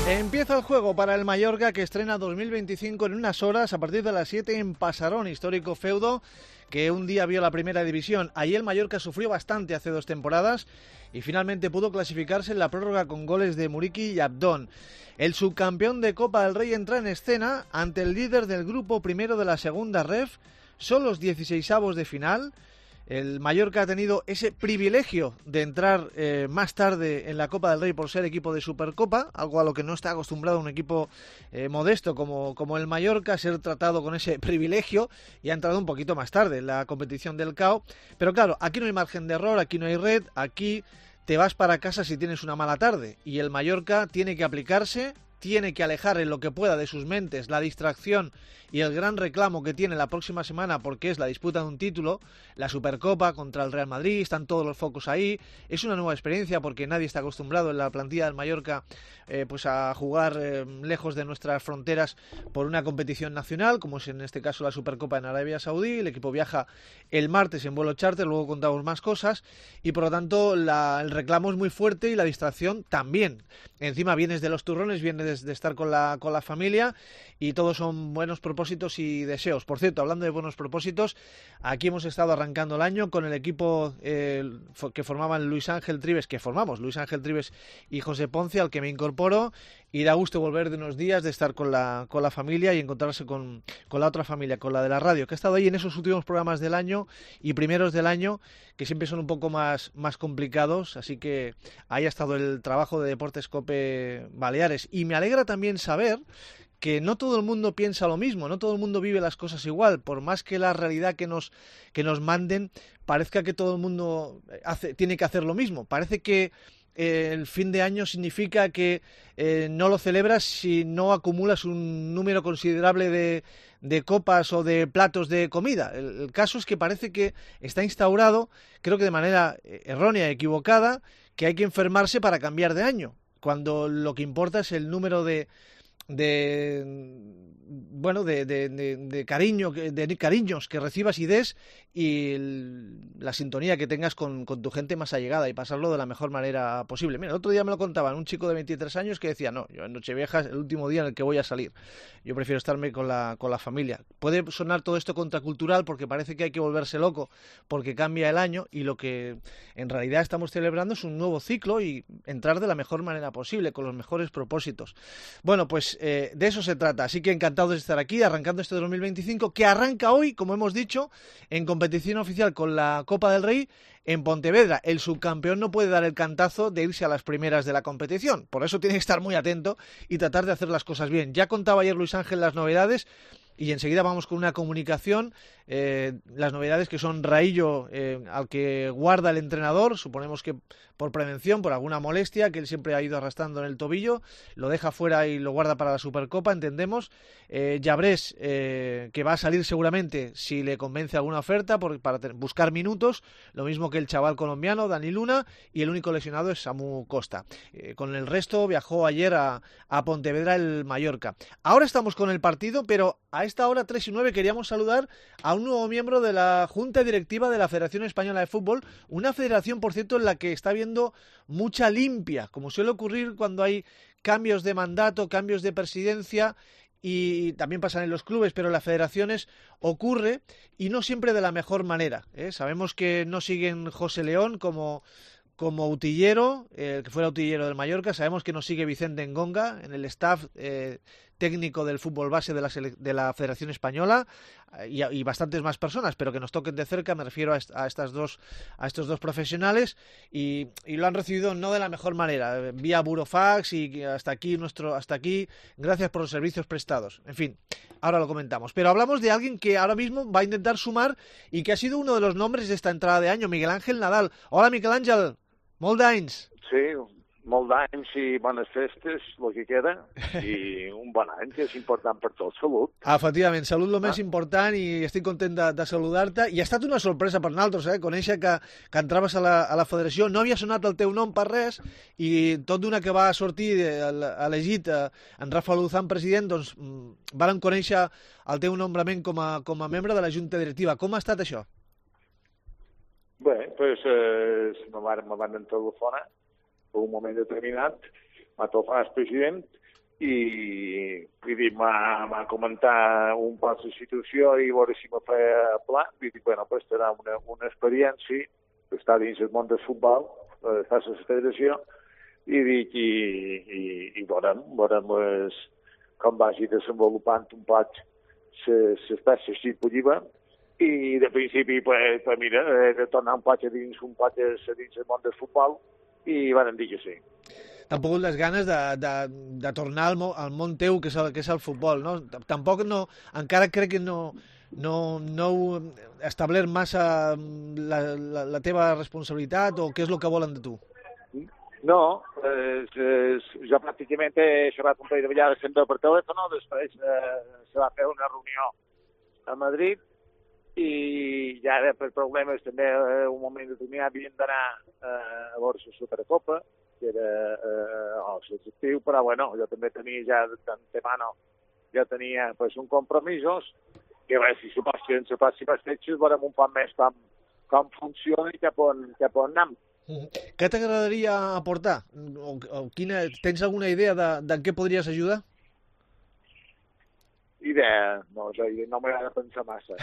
Empieza el juego para el Mallorca, que estrena 2025 en unas horas a partir de las 7 en Pasarón, histórico feudo que un día vio la primera división. Allí el Mallorca sufrió bastante hace 2 temporadas y finalmente pudo clasificarse en la prórroga con goles de Muriqui y Abdón. El subcampeón de Copa del Rey entra en escena ante el líder del grupo primero de la segunda ref. Son los 16avos de final. El Mallorca ha tenido ese privilegio de entrar más tarde en la Copa del Rey por ser equipo de Supercopa, algo a lo que no está acostumbrado un equipo modesto como el Mallorca, ser tratado con ese privilegio, y ha entrado un poquito más tarde en la competición del CAO. Pero claro, aquí no hay margen de error, aquí no hay red, aquí te vas para casa si tienes una mala tarde, y el Mallorca tiene que aplicarse, tiene que alejar en lo que pueda de sus mentes la distracción y el gran reclamo que tiene la próxima semana, porque es la disputa de un título, la Supercopa contra el Real Madrid, están todos los focos ahí. Es una nueva experiencia porque nadie está acostumbrado en la plantilla del Mallorca pues a jugar lejos de nuestras fronteras por una competición nacional, como es en este caso la Supercopa en Arabia Saudí. El equipo viaja el martes en vuelo charter, luego contamos más cosas, y por lo tanto el reclamo es muy fuerte y la distracción también. Encima vienes de los turrones, vienes de estar con la familia, y todos son buenos propósitos y deseos. Por cierto, hablando de buenos propósitos, aquí hemos estado arrancando el año con el equipo que formaban Luis Ángel Trives y José Ponce, al que me incorporo, y da gusto volver de unos días de estar con la familia y encontrarse con la otra familia, con la de la radio, que ha estado ahí en esos últimos programas del año y primeros del año, que siempre son un poco más complicados, así que ahí ha estado el trabajo de Deportes Cope Baleares. Y me alegra también saber que no todo el mundo piensa lo mismo, no todo el mundo vive las cosas igual, por más que la realidad que nos manden parezca que todo el mundo tiene que hacer lo mismo. Parece que el fin de año significa que no lo celebras si no acumulas un número considerable de copas o de platos de comida. El caso es que parece que está instaurado, creo que de manera errónea, equivocada, que hay que enfermarse para cambiar de año, cuando lo que importa es el número de cariños que recibas y des, y la sintonía que tengas con tu gente más allegada, y pasarlo de la mejor manera posible. Mira, el otro día me lo contaban un chico de 23 años que decía: no, yo en Nochevieja es el último día en el que voy a salir, yo prefiero estarme con la familia. Puede sonar todo esto contracultural porque parece que hay que volverse loco porque cambia el año, y lo que en realidad estamos celebrando es un nuevo ciclo y entrar de la mejor manera posible, con los mejores propósitos. Bueno, pues de eso se trata, así que encantado de estar aquí, arrancando este 2025, que arranca hoy, como hemos dicho, en competición oficial con la Copa del Rey en Pontevedra. El subcampeón no puede dar el cantazo de irse a las primeras de la competición, por eso tiene que estar muy atento y tratar de hacer las cosas bien. Ya contaba ayer Luis Ángel las novedades, y enseguida vamos con una comunicación. Las novedades, que son Raillo, al que guarda el entrenador, suponemos que por prevención, por alguna molestia que él siempre ha ido arrastrando en el tobillo, lo deja fuera y lo guarda para la Supercopa, entendemos. Llabrés, que va a salir seguramente si le convence alguna oferta para buscar minutos, lo mismo que el chaval colombiano Dani Luna, y el único lesionado es Samu Costa. Con el resto viajó ayer a Pontevedra el Mallorca. Ahora estamos con el partido, pero a esta hora 3:09 queríamos saludar a un nuevo miembro de la Junta Directiva de la Federación Española de Fútbol, una federación, por cierto, en la que está habiendo mucha limpia, como suele ocurrir cuando hay cambios de mandato, cambios de presidencia, y también pasan en los clubes, pero en las federaciones ocurre, y no siempre de la mejor manera, ¿eh? Sabemos que no siguen José León como utillero, que fuera utillero del Mallorca. Sabemos que nos sigue Vicente Ngonga en el staff técnico del fútbol base de la Federación Española, y bastantes más personas, pero que nos toquen de cerca. Me refiero a estos dos profesionales, y lo han recibido no de la mejor manera, vía burofax, y hasta aquí, gracias por los servicios prestados. En fin, ahora lo comentamos. Pero hablamos de alguien que ahora mismo va a intentar sumar y que ha sido uno de los nombres de esta entrada de año, Miguel Ángel Nadal. Hola, Miguel Ángel. Molts d'anys. Sí, molts d'anys i bones festes, el que queda, i un bon any, que és important per tots. Salut. Efectivament, salut el més important, i estic content de saludar-te. I ha estat una sorpresa per nosaltres, conèixer que entraves a la federació. No havia sonat el teu nom per res, i tot d'una que va sortir elegit en Rafa Luzán president, doncs vàrem conèixer el teu nombrament com a membre de la Junta Directiva. Com ha estat això? Bé, doncs me van telefonar per un moment determinat, m'ha telefonat el president i vull dir, m'ha comentat un poc la situació i veure si me feia pla. Vull dir, bueno, pues serà una experiència d'estar dins el món del futbol, fa la federació, i dic, i veurem com vagi desenvolupant un poc les peces que hi podria. I de principi, pues mira, he de tornar un poc dins el món del futbol, i van dir que sí. T'han pogut les ganes de tornar al món teu, que és el futbol, no? Tampoc no, encara crec que no heu establert massa la teva responsabilitat, o què és el que volen de tu? No, jo pràcticament he xerrat un parell de vegades sempre per telèfon, després se va fer una reunió a Madrid, i ja ara per problemes també un moment determinat havien d'anar a veure la Supercopa, que era l'objectiu, però bueno, jo també tenia ja d'antemano, pues, uns compromisos, que a veure si supos que en les pròximes fetges veurem un poc més com funciona i cap on anem. Què t'agradaria aportar? Tens alguna idea de què podries ajudar? Idea? No, no m'agrada pensar massa.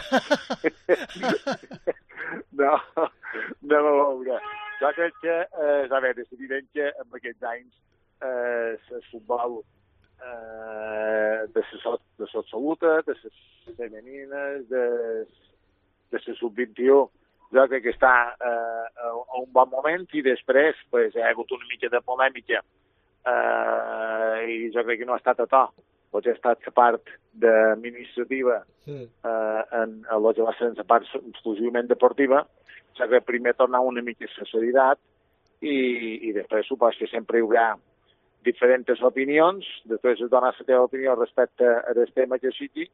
No a veure. Jo crec que, a veure, és evident que en aquests anys el futbol de la absoluta, de les femenines, de la sub-21, jo crec que està a un bon moment, i després pues, hi ha hagut una mica de polèmica i jo crec que no ha estat a to. Potser ha estat la part administrativa en el que va ser la part exclusivament deportiva. Jo crec que primer tornar una mica a la seritat i després supos que sempre hi haurà diferents opinions, després es dona la teva opinió respecte al tema que sigui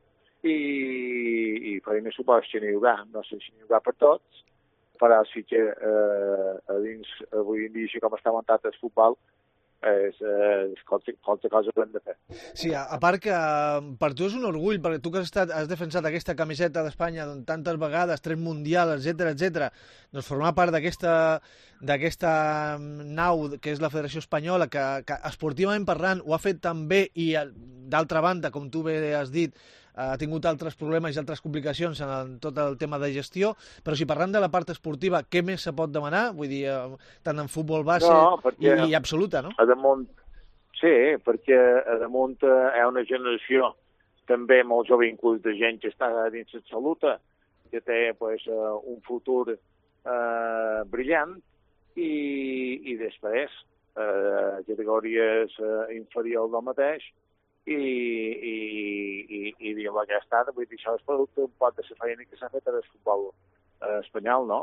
i feina supos que n'hi haurà. No sé si n'hi haurà per tots, però sí que a dins, avui en dia, com està muntat el futbol, és qualsevol cosa que hem de fer. Sí, a part que per tu és un orgull, perquè tu que has defensat aquesta camiseta d'Espanya tantes vegades, 3 mundials, etc, doncs formar part d'aquesta nau que és la Federació Espanyola, que esportivament parlant ho ha fet tan bé, i d'altra banda, com tu bé has dit, ha tingut altres problemes i altres complicacions en tot el tema de gestió, però si parlant de la part esportiva, què més se pot demanar? Vull dir, tant en futbol base i absoluta, no? A damunt, sí, perquè a damunt hi ha una generació també molt jove, inclús de gent que està dins la salut, que té pues, un futur brillant, i després categories inferiors del mateix, i diguem que ha estat, vull dir, això és producte un poc de la feina que s'ha fet al futbol espanyol, no?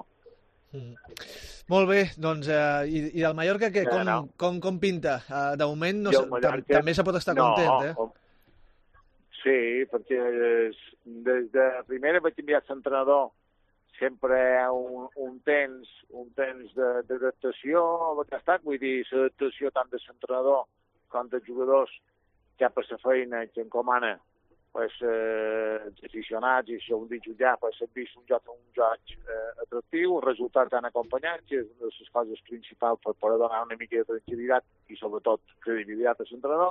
Molt bé, doncs, i del Mallorca com pinta? De moment també se pot estar content, eh? Sí, perquè des de primera vaig enviar l'entrenador, sempre hi ha un temps d'adaptació al que ha estat, vull dir, l'adaptació tant de l'entrenador com dels jugadors cap a la feina que encomana pues, els aficionats, i si ho dic ja, pues, hem vist un joc atractiu, resultats han acompanyat, que és una de les coses principals per poder donar una mica de tranquil·litat i sobretot credibilitat a l'entrenador,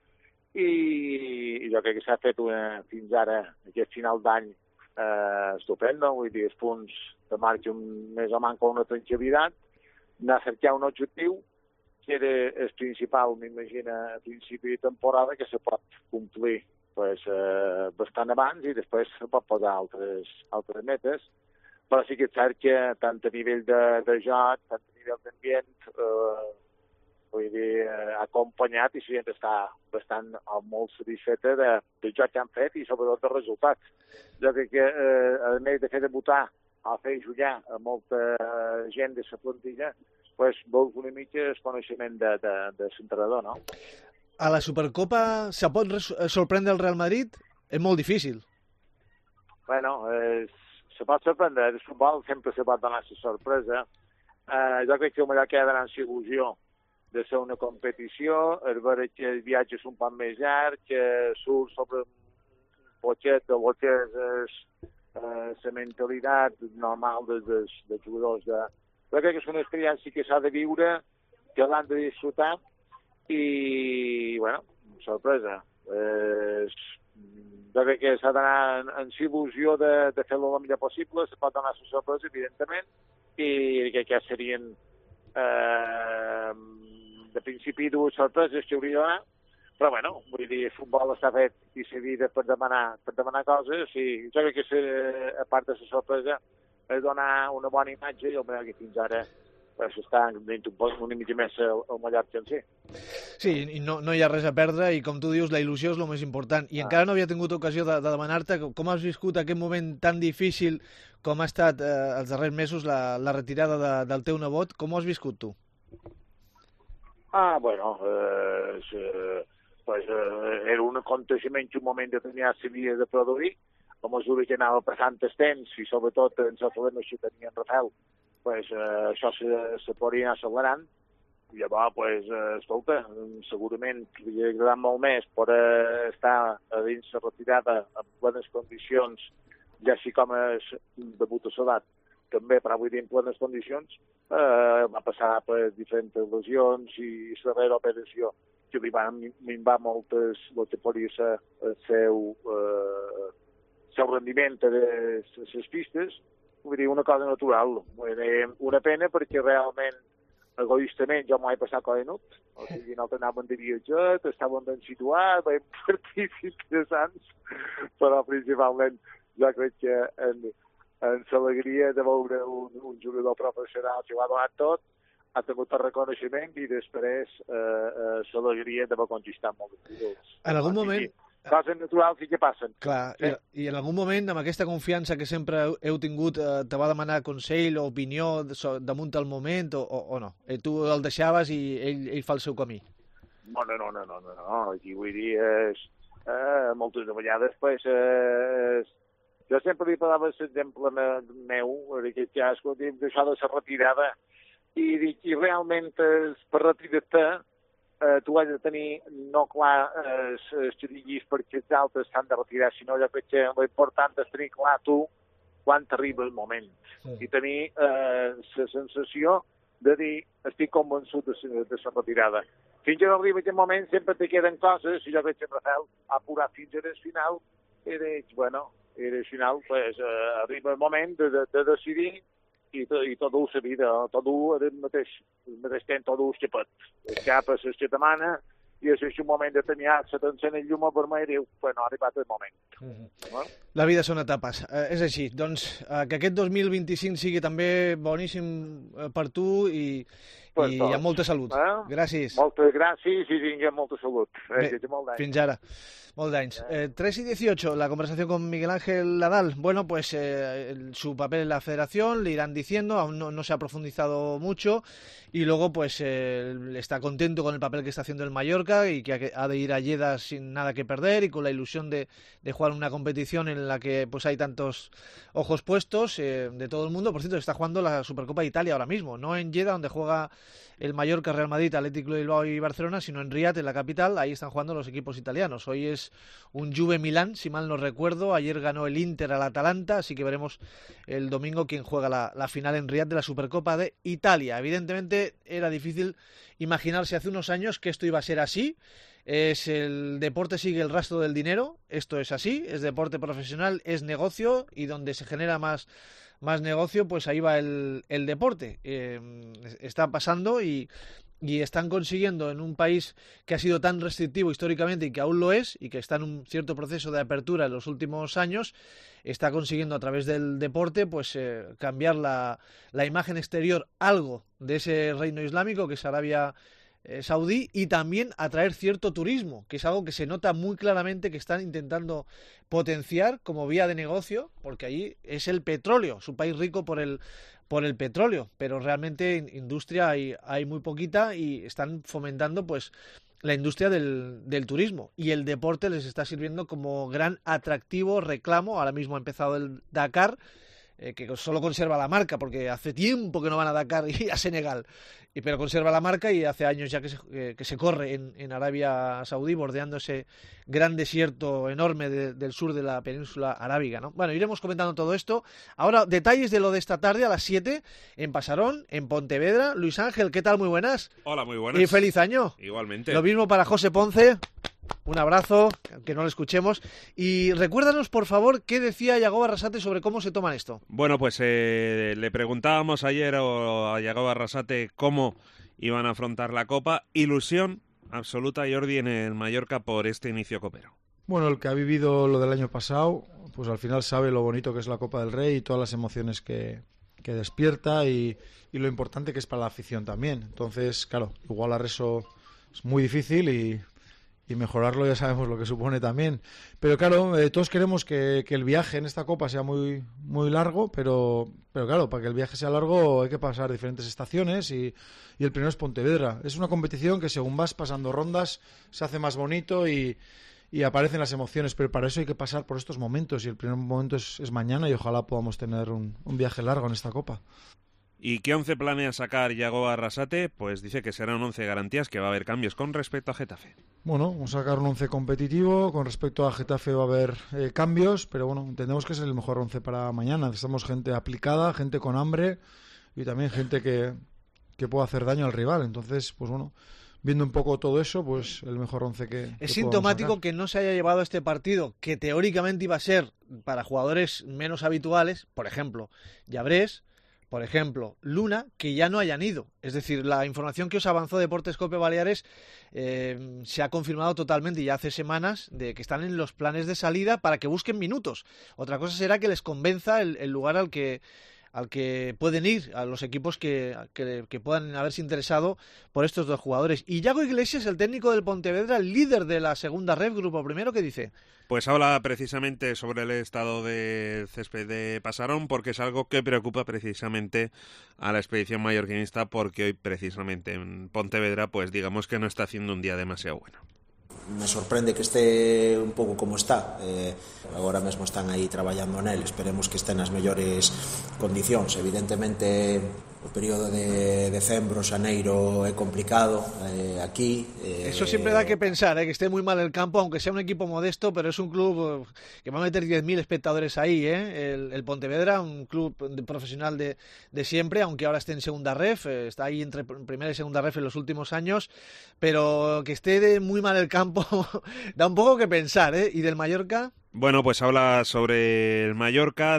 i jo crec que s'ha fet fins ara, aquest final d'any, estupendo, vull dir, els punts que marxen més o menys amb una tranquil·litat, anar a cercar un objectiu que era el principal, m'imagina, a principi de temporada, que se pot complir pues, bastant abans i després se pot posar altres metes, però sí que és cert que tant a nivell de joc, tant a nivell d'ambient, vull dir, acompanyat, i la gent està bastant o molt satisfeta del joc que han fet i sobretot dels resultats. Jo crec que, a més de fer debutar o fer jugar a molta gent de la plantilla, pues, veus una mica el coneixement de l'entrenador, no? A la Supercopa se pot sorprendre el Real Madrid? És molt difícil. Bueno, se pot sorprendre. El futbol sempre se pot donar la sorpresa. Jo crec que el Mallorca ha d'anar amb il·lusió de ser una competició, és veure que el viatge és un poc més llarg, que surt sobre un potxet de lo que és la mentalitat normal dels jugadors de... Jo crec que és una experiència que s'ha de viure, que l'han de disfrutar, i, bueno, sorpresa. Jo crec que s'ha d'anar amb il·lusió de fer-lo el millor possible, se pot donar la sorpresa, evidentment, i crec que serien de principi dues sorpreses que hauria de donar, però bueno, vull dir, el futbol està fet i s'ha dit per demanar coses, i jo crec que a part de la sorpresa és donar una bona imatge i el que fins ara s'està dins una mica més el Mallorca en si. Sí, i no hi ha res a perdre i com tu dius, la il·lusió és el més important. I encara no havia tingut ocasió de demanar-te com has viscut aquest moment tan difícil com ha estat els darrers mesos la retirada del teu nebot. Com ho has viscut tu? Bueno, era un aconteixement que un moment determinat s'havia de produir, a mesura que anava passant el temps i sobretot en els problemes que tenia en Rafael, això se podria anar accelerant. I llavors, escolta, segurament li ha agradat molt més poder estar a dins la retirada en plenes condicions, ja així com és debut a l'edat, també, però vull dir en plenes condicions, va passar per diferents lesions i la darrera operació que li van minvar moltes, el que podria ser el seu rendiment de les pistes. Vull dir, una cosa natural. Una pena perquè realment, egoistament, jo m'ho he passat colenut. O sigui, nosaltres anàvem de viatget, estàvem ben situats, veiem partits interessants, però principalment jo crec que en l'alegria de veure un jugador professional que ho ha donat tot, ha tingut el reconeixement i després l'alegria d'haver conquistat molts títols. En algun moment... Coses naturals sí que passen. Clar, sí. I en algun moment, amb aquesta confiança que sempre heu tingut, te va demanar consell o opinió damunt el moment o no? Tu el deixaves i ell fa el seu camí? No. Aquí vull dir, moltes vegades, jo sempre li parlava l'exemple meu, en aquest cas, d'això de la retirada, i realment per retirar-te tu has de tenir no clar els xeriguis perquè els altres s'han de retirar, sinó jo crec que l'important és tenir clar tu quan t'arriba el moment i tenir la sensació de dir estic convençut de la retirada. Fins que no arriba aquest moment sempre te queden coses i jo crec que Rafael ha apurat fins al final i dic, bueno, al final arriba el moment de decidir i tot ho sabia, tot ho al mateix temps, tot ho és que pot. El cap és el que demana i és un moment determinat, se t'encén el llum vermell i diu, bueno, ha arribat el moment. La vida són etapes, és així. doncs que aquest 2025 sigui també boníssim per tu i amb molta salut. Gràcies. Moltes gràcies i tinguem molta salut. Fins ara. Molts anys. 3 y 18, la conversación con Miguel Ángel Nadal. Bueno, pues su papel en la federación, le irán diciendo, aún no se ha profundizado mucho, y luego pues está contento con el papel que está haciendo el Mallorca y que ha de ir a Lleida sin nada que perder y con la ilusión de jugar una competición en la que pues hay tantos ojos puestos de todo el mundo. Por cierto, está jugando la Supercopa de Italia ahora mismo, no en Lleida, donde juega el Mallorca, Real Madrid, Atlético de Bilbao y Barcelona, sino en Riad, en la capital. Ahí están jugando los equipos italianos. Hoy es un Juve Milán, si mal no recuerdo. Ayer ganó el Inter al Atalanta, así que veremos el domingo quién juega la final en Riad de la Supercopa de Italia. Evidentemente era difícil imaginarse hace unos años que esto iba a ser así. El deporte sigue el rastro del dinero, esto es así, es deporte profesional, es negocio y donde se genera más negocio, pues ahí va el deporte. Está pasando y están consiguiendo en un país que ha sido tan restrictivo históricamente y que aún lo es y que está en un cierto proceso de apertura en los últimos años, está consiguiendo a través del deporte pues cambiar la imagen exterior algo de ese reino islámico que es Arabia Saudí y también atraer cierto turismo, que es algo que se nota muy claramente que están intentando potenciar como vía de negocio, porque allí es el petróleo, es un país rico por el petróleo, pero realmente industria hay muy poquita y están fomentando pues la industria del turismo y el deporte les está sirviendo como gran atractivo, reclamo. Ahora mismo ha empezado el Dakar, que solo conserva la marca porque hace tiempo que no van a Dakar y a Senegal, pero conserva la marca y hace años ya que se corre en Arabia Saudí, bordeando ese gran desierto enorme del sur de la península arábiga, ¿no? Bueno, iremos comentando todo esto. Ahora, detalles de lo de esta tarde a las 7 en Pasarón, en Pontevedra. Luis Ángel, ¿qué tal? Muy buenas. Hola, muy buenas. Y feliz año. Igualmente. Lo mismo para José Ponce. Un abrazo, que no lo escuchemos. Y recuérdanos, por favor, qué decía Yagoba Arrasate sobre cómo se toman esto. Bueno, pues le preguntábamos ayer a Yagoba Arrasate cómo iban a afrontar la Copa. Ilusión absoluta, Jordi, en el Mallorca por este inicio copero. Bueno, el que ha vivido lo del año pasado, pues al final sabe lo bonito que es la Copa del Rey y todas las emociones que despierta y lo importante que es para la afición también. Entonces, claro, igual a Reso es muy difícil y mejorarlo ya sabemos lo que supone también. Pero claro, todos queremos que el viaje en esta Copa sea muy, muy largo, pero claro, para que el viaje sea largo hay que pasar diferentes estaciones y el primero es Pontevedra. Es una competición que según vas pasando rondas se hace más bonito y aparecen las emociones, pero para eso hay que pasar por estos momentos y el primer momento es mañana y ojalá podamos tener un viaje largo en esta Copa. ¿Y qué 11 planea sacar Yagoba Arrasate? Pues dice que será un 11 garantías, que va a haber cambios con respecto a Getafe. Bueno, vamos a sacar un 11 competitivo, con respecto a Getafe va a haber cambios, pero bueno, entendemos que es el mejor 11 para mañana. Necesitamos gente aplicada, gente con hambre y también gente que pueda hacer daño al rival. Entonces, pues bueno, viendo un poco todo eso, pues el mejor 11 que es sintomático que no se haya llevado este partido, que teóricamente iba a ser para jugadores menos habituales, por ejemplo, Llabrés, por ejemplo, Luna, que ya no hayan ido. Es decir, la información que os avanzó Deportes Cope Baleares se ha confirmado totalmente y ya hace semanas de que están en los planes de salida para que busquen minutos. Otra cosa será que les convenza el lugar al que pueden ir, a los equipos que puedan haberse interesado por estos dos jugadores. Y Yago Iglesias, el técnico del Pontevedra, el líder de la segunda ref, Grupo Primero, ¿qué dice? Pues habla precisamente sobre el estado del césped de Pasarón, porque es algo que preocupa precisamente a la expedición mallorquinista, porque hoy precisamente en Pontevedra, pues digamos que no está haciendo un día demasiado bueno. Me sorprende que esté un pouco como está. Agora mesmo están aí traballando nel. Esperemos que estén nas mellores condicións. Evidentemente, o período de decembro, xaneiro é complicado aquí. Eso siempre da que pensar, que esté muy mal el campo, aunque sea un equipo modesto, pero es un club que va a meter 10.000 espectadores ahí, el Pontevedra, un club profesional de siempre, aunque ahora esté en segunda ref, está ahí entre primera y segunda ref en los últimos años, pero que esté muy mal el campo da un poco que pensar, ¿eh? ¿Y del Mallorca? Bueno, pues habla sobre el Mallorca,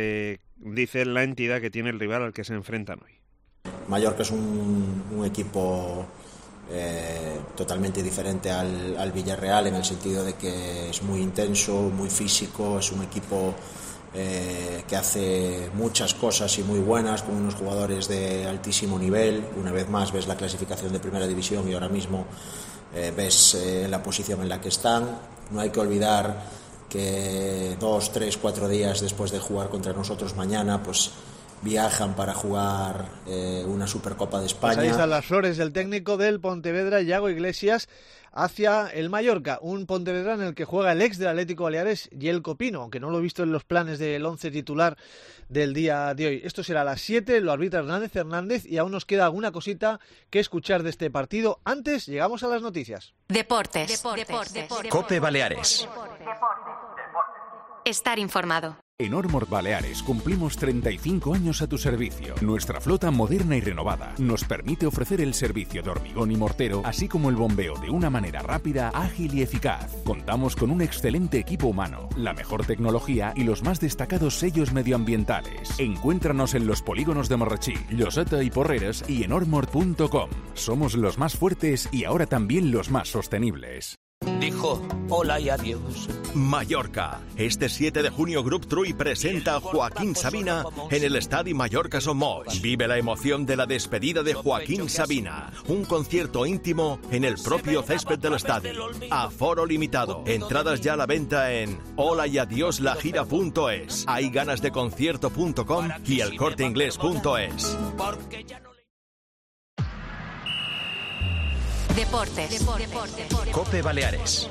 dice la entidad que tiene el rival al que se enfrentan hoy. Mallorca es un equipo totalmente diferente al Villarreal, en el sentido de que es muy intenso, muy físico, es un equipo que hace muchas cosas y muy buenas, con unos jugadores de altísimo nivel. Una vez más ves la clasificación de primera división y ahora mismo ves la posición en la que están. No hay que olvidar que 2, 3, 4 días después de jugar contra nosotros mañana, pues viajan para jugar una Supercopa de España. Pues ahí están las flores del técnico del Pontevedra, Yago Iglesias, hacia el Mallorca, un Pontevedra en el que juega el ex del Atlético Baleares, Yelko Pino, aunque no lo he visto en los planes del 11 titular del día de hoy. Esto será a las 7, lo arbitra Hernández y aún nos queda alguna cosita que escuchar de este partido. Antes llegamos a las noticias. Deportes. Cope Baleares. Estar informado. En Ormor Baleares cumplimos 35 años a tu servicio. Nuestra flota moderna y renovada nos permite ofrecer el servicio de hormigón y mortero, así como el bombeo de una manera rápida, ágil y eficaz. Contamos con un excelente equipo humano, la mejor tecnología y los más destacados sellos medioambientales. Encuéntranos en los polígonos de Marrachí, Lloseta y Porreres y en ormor.com. Somos los más fuertes y ahora también los más sostenibles. Dijo hola y adiós. Mallorca. Este 7 de junio Grup Trui presenta a Joaquín Sabina en el Estadi Mallorca Son Moix. Vive la emoción de la despedida de Joaquín Sabina. Un concierto íntimo en el propio césped del estadio. Aforo limitado. Entradas ya a la venta en holayadioslagira.es, hayganasdeconcierto.com y elcorteinglés.es. Deportes. Cope Baleares.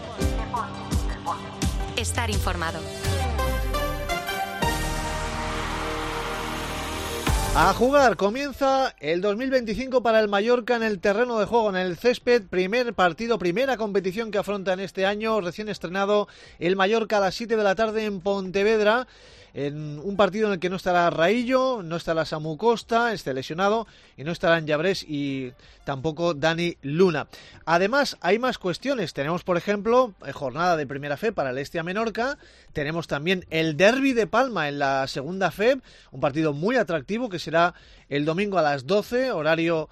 Estar informado. A jugar, comienza el 2025 para el Mallorca en el terreno de juego, en el césped, primer partido, primera competición que afrontan este año, recién estrenado el Mallorca a las 7 de la tarde en Pontevedra, en un partido en el que no estará Raillo, no estará Samu Costa, este lesionado, y no estarán Llabrés y tampoco Dani Luna. Además, hay más cuestiones. Tenemos, por ejemplo, jornada de primera FEB para el Hestia Menorca. Tenemos también el Derbi de Palma en la segunda FEB, un partido muy atractivo que será el domingo a las 12, horario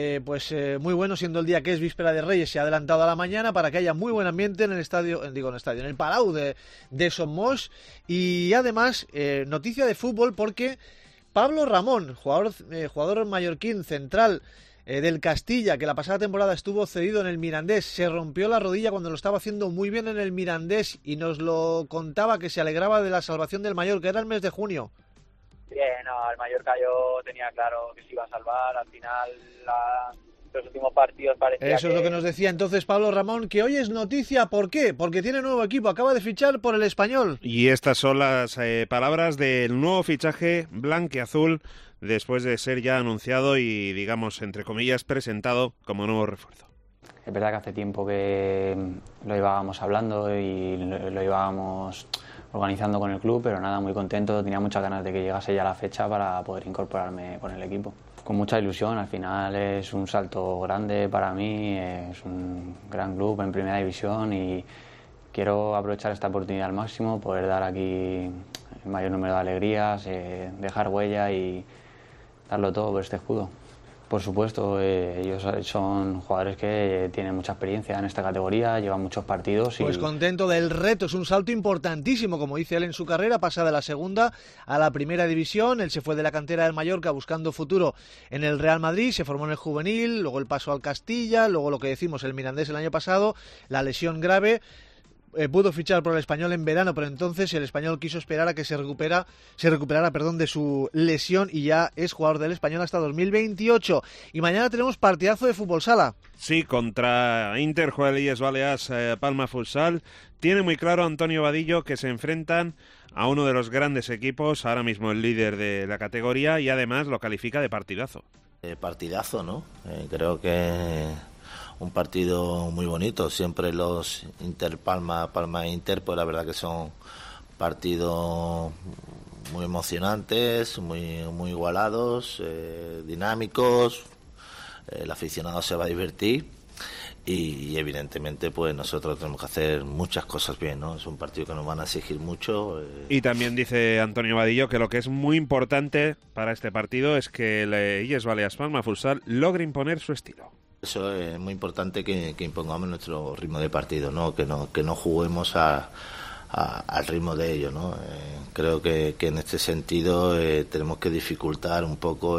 muy bueno, siendo el día que es víspera de Reyes, se ha adelantado a la mañana para que haya muy buen ambiente en el en el Palau de Somos. Y además, noticia de fútbol porque Pablo Ramón, jugador mallorquín central del Castilla, que la pasada temporada estuvo cedido en el Mirandés, se rompió la rodilla cuando lo estaba haciendo muy bien en el Mirandés y nos lo contaba que se alegraba de la salvación del Mallorca. Era el mes de junio. Bien, no, el Mallorca yo tenía claro que se iba a salvar. Al final, los últimos partidos parecía Eso es lo que nos decía entonces Pablo Ramón, que hoy es noticia. ¿Por qué? Porque tiene nuevo equipo, acaba de fichar por el Español. Y estas son las palabras del nuevo fichaje blanquiazul, después de ser ya anunciado y, digamos, entre comillas, presentado como nuevo refuerzo. Es verdad que hace tiempo que lo íbamos hablando y lo íbamos organizando con el club, pero nada, muy contento, tenía muchas ganas de que llegase ya la fecha para poder incorporarme con el equipo. Con mucha ilusión, al final es un salto grande para mí, es un gran club en primera división y quiero aprovechar esta oportunidad al máximo, poder dar aquí el mayor número de alegrías, dejar huella y darlo todo por este escudo. Por supuesto, ellos son jugadores que tienen mucha experiencia en esta categoría, llevan muchos partidos. Pues contento del reto, es un salto importantísimo, como dice él en su carrera, pasa de la segunda a la primera división. Él se fue de la cantera del Mallorca buscando futuro en el Real Madrid, se formó en el juvenil, luego el paso al Castilla, luego lo que decimos, el Mirandés el año pasado, la lesión grave. Pudo fichar por el Español en verano, pero entonces el Español quiso esperar a que se recuperara de su lesión y ya es jugador del Español hasta 2028. Y mañana tenemos partidazo de fútbol sala. Sí, contra Inter, juega el IES Balears Palma Futsal. Tiene muy claro Antonio Vadillo que se enfrentan a uno de los grandes equipos, ahora mismo el líder de la categoría, y además lo califica de partidazo. Partidazo, ¿no? Creo que un partido muy bonito. Siempre los Inter Palma Inter, pues la verdad que son partidos muy emocionantes, muy igualados, dinámicos. El aficionado se va a divertir y evidentemente pues nosotros tenemos que hacer muchas cosas bien, ¿no? Es un partido que nos van a exigir mucho. Y también dice Antonio Vadillo que lo que es muy importante para este partido es que el IES Balears Palma Futsal logre imponer su estilo. Eso es muy importante, que impongamos nuestro ritmo de partido, ¿no? Que no juguemos al ritmo de ellos, ¿no? Creo que en este sentido tenemos que dificultar un poco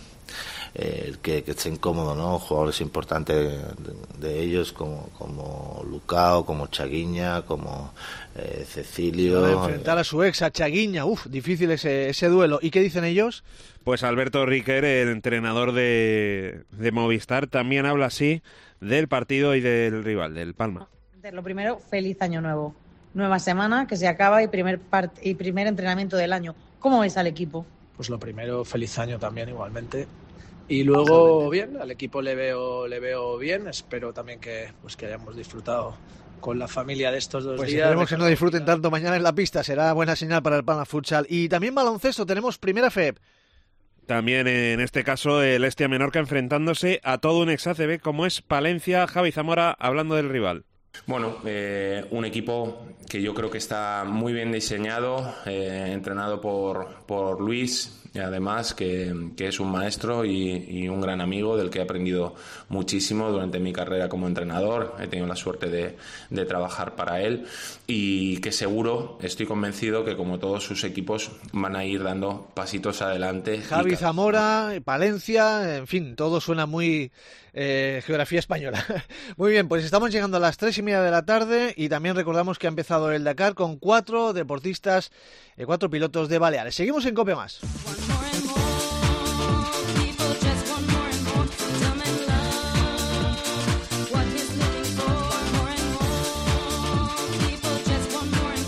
que estén cómodos, ¿no? Jugadores importantes de ellos como Lucao, como Chaguiña, como Cecilio. Va a enfrentar a su ex, a Chaguiña. Difícil ese duelo. ¿Y qué dicen ellos? Pues Alberto Riquer, el entrenador de Movistar, también habla así del partido y del rival, del Palma. Lo primero, feliz año nuevo. Nueva semana que se acaba y primer entrenamiento del año. ¿Cómo ves al equipo? Pues lo primero, feliz año también igualmente. Y luego, bien, al equipo le veo bien. Espero también que hayamos disfrutado con la familia de estos 2 días. Pues esperemos que no disfruten tanto mañana en la pista. Será buena señal para el Palma Futsal. Y también baloncesto, tenemos primera FEB. También en este caso el Hestia Menorca enfrentándose a todo un ex ACB como es Palencia. Javi Zamora hablando del rival. Bueno, un equipo que yo creo que está muy bien diseñado, entrenado por Luis, y además que es un maestro y un gran amigo del que he aprendido muchísimo durante mi carrera como entrenador. He tenido la suerte de trabajar para él y que seguro, estoy convencido que como todos sus equipos van a ir dando pasitos adelante. Javi Zamora, Palencia, en fin, todo suena muy geografía española. Muy bien, pues estamos llegando a las 3:30 de la tarde y también recordamos que ha empezado el Dakar con 4 deportistas, 4 pilotos de Baleares. Seguimos en COPE Más.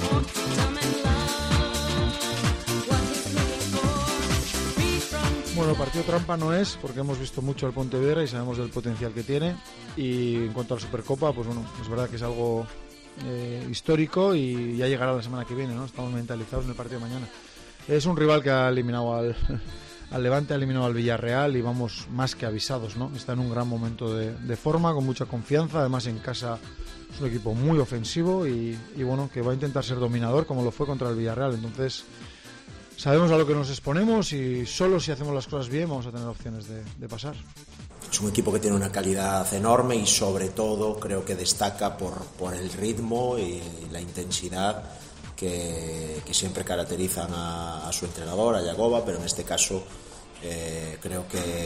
Bueno, partido trampa no es, porque hemos visto mucho al Pontevedra y sabemos del potencial que tiene. Y en cuanto a la Supercopa, pues bueno, es verdad que es algo histórico y ya llegará la semana que viene, ¿no? Estamos mentalizados en el partido de mañana. Es un rival que ha eliminado al Levante, ha eliminado al Villarreal y vamos más que avisados, ¿no? Está en un gran momento de forma, con mucha confianza, además en casa es un equipo muy ofensivo y bueno, que va a intentar ser dominador como lo fue contra el Villarreal. Entonces sabemos a lo que nos exponemos y solo si hacemos las cosas bien vamos a tener opciones de pasar. Es un equipo que tiene una calidad enorme y sobre todo creo que destaca por el ritmo y la intensidad que siempre caracterizan a su entrenador, a Yagoba, pero en este caso creo